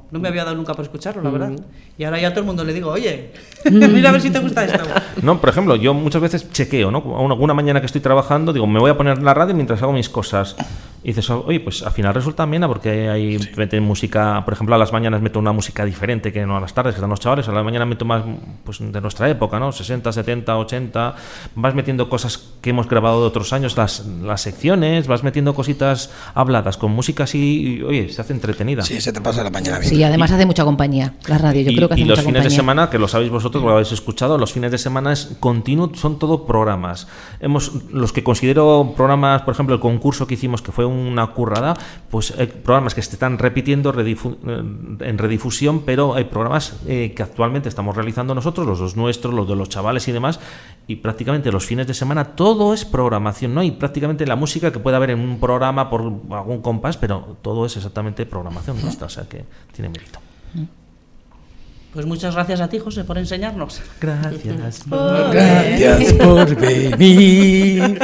No me había dado nunca por escucharlo, la verdad. Y ahora ya a todo el mundo le digo, oye, mira a ver si te gusta esto. No, por ejemplo, yo muchas veces chequeo, ¿no? Una mañana que estoy trabajando, digo, me voy a poner la radio mientras hago mis cosas. Y dices, oye, pues al final resulta amena porque ahí meten música, por ejemplo, a las mañanas meto una música diferente que no a las tardes, que están los chavales, a la mañana meto más pues de nuestra época, ¿no? 60, 70, 80, vas metiendo cosas que hemos grabado de otros años, las secciones, vas metiendo cositas habladas con música así y, oye, se hace entretenida. Sí, se te pasa la mañana bien. Sí, además hace mucha compañía la radio, yo creo que hace mucha compañía. Y los fines de semana, que lo sabéis vosotros, lo habéis escuchado, los fines de semana es continuo, son todo programas. Los que considero programas, por ejemplo, el concurso que hicimos, que fue una currada, pues hay programas que se están repitiendo en redifusión, pero hay programas que actualmente estamos realizando nosotros, los dos nuestros, los de los chavales y demás, y prácticamente los fines de semana todo es programación, ¿no? Y prácticamente la música que puede haber en un programa por algún compás, pero todo es exactamente programación nuestra, o sea que tiene mérito. Pues muchas gracias a ti, José, por enseñarnos. Gracias. Gracias por venir.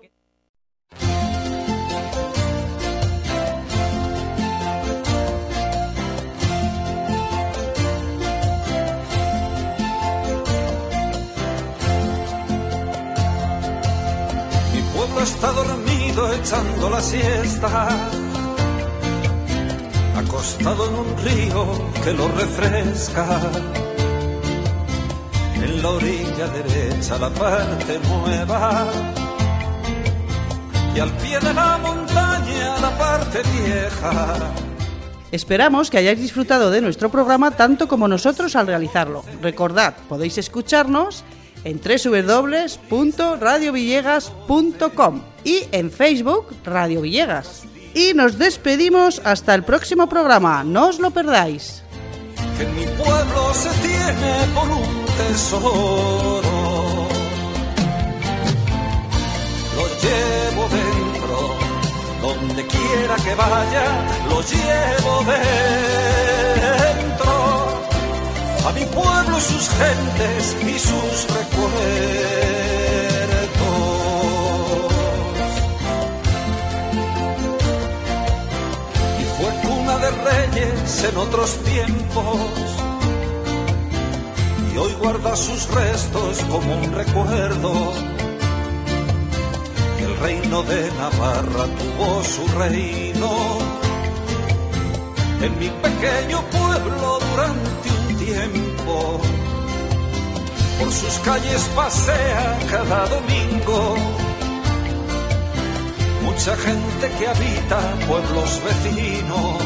Mi pueblo está dormido echando la siesta, acostado en un río que lo refresca. En la orilla derecha la parte nueva y al pie de la montaña la parte vieja. Esperamos que hayáis disfrutado de nuestro programa tanto como nosotros al realizarlo. Recordad, podéis escucharnos en www.radiovillegas.com y en Facebook Radio Villegas. Y nos despedimos hasta el próximo programa. No os lo perdáis. Que en mi pueblo se tiene por un tesoro. Lo llevo dentro, donde quiera que vaya, lo llevo dentro. A mi pueblo, sus gentes y sus recuerdos. De reyes en otros tiempos y hoy guarda sus restos como un recuerdo. El reino de Navarra tuvo su reino en mi pequeño pueblo durante un tiempo. Por sus calles pasea cada domingo mucha gente que habita pueblos vecinos,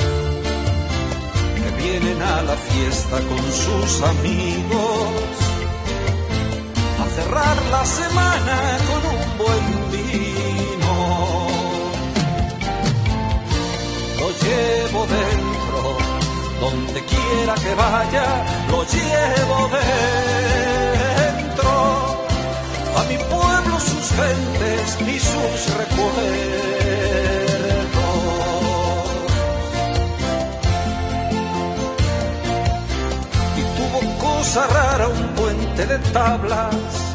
que vienen a la fiesta con sus amigos, a cerrar la semana con un buen vino. Lo llevo dentro, donde quiera que vaya, lo llevo dentro. A mi pueblo, sus gentes y sus recuerdos. Y tuvo cosa rara un puente de tablas,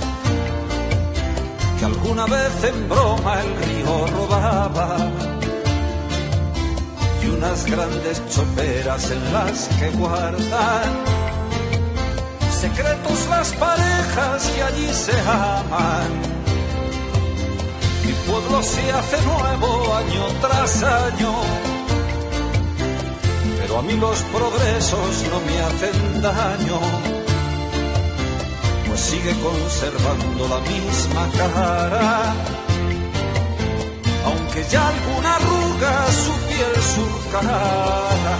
que alguna vez en broma el río robaba, y unas grandes choperas en las que guardan secretos las parejas que allí se aman. Mi pueblo se hace nuevo año tras año, pero a mí los progresos no me hacen daño, pues sigue conservando la misma cara, aunque ya alguna arruga su piel surcara.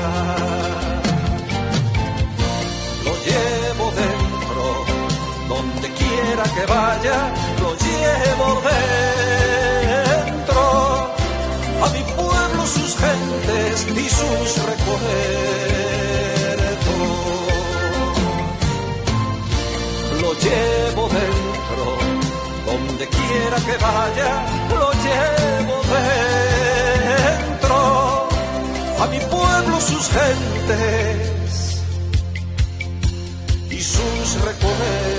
Lo llevo dentro, donde quiera que vaya, lo llevo dentro. A mi pueblo, sus gentes y sus recuerdos. Lo llevo dentro, donde quiera que vaya, lo llevo dentro. A mi pueblo, sus gentes y sus recuerdos.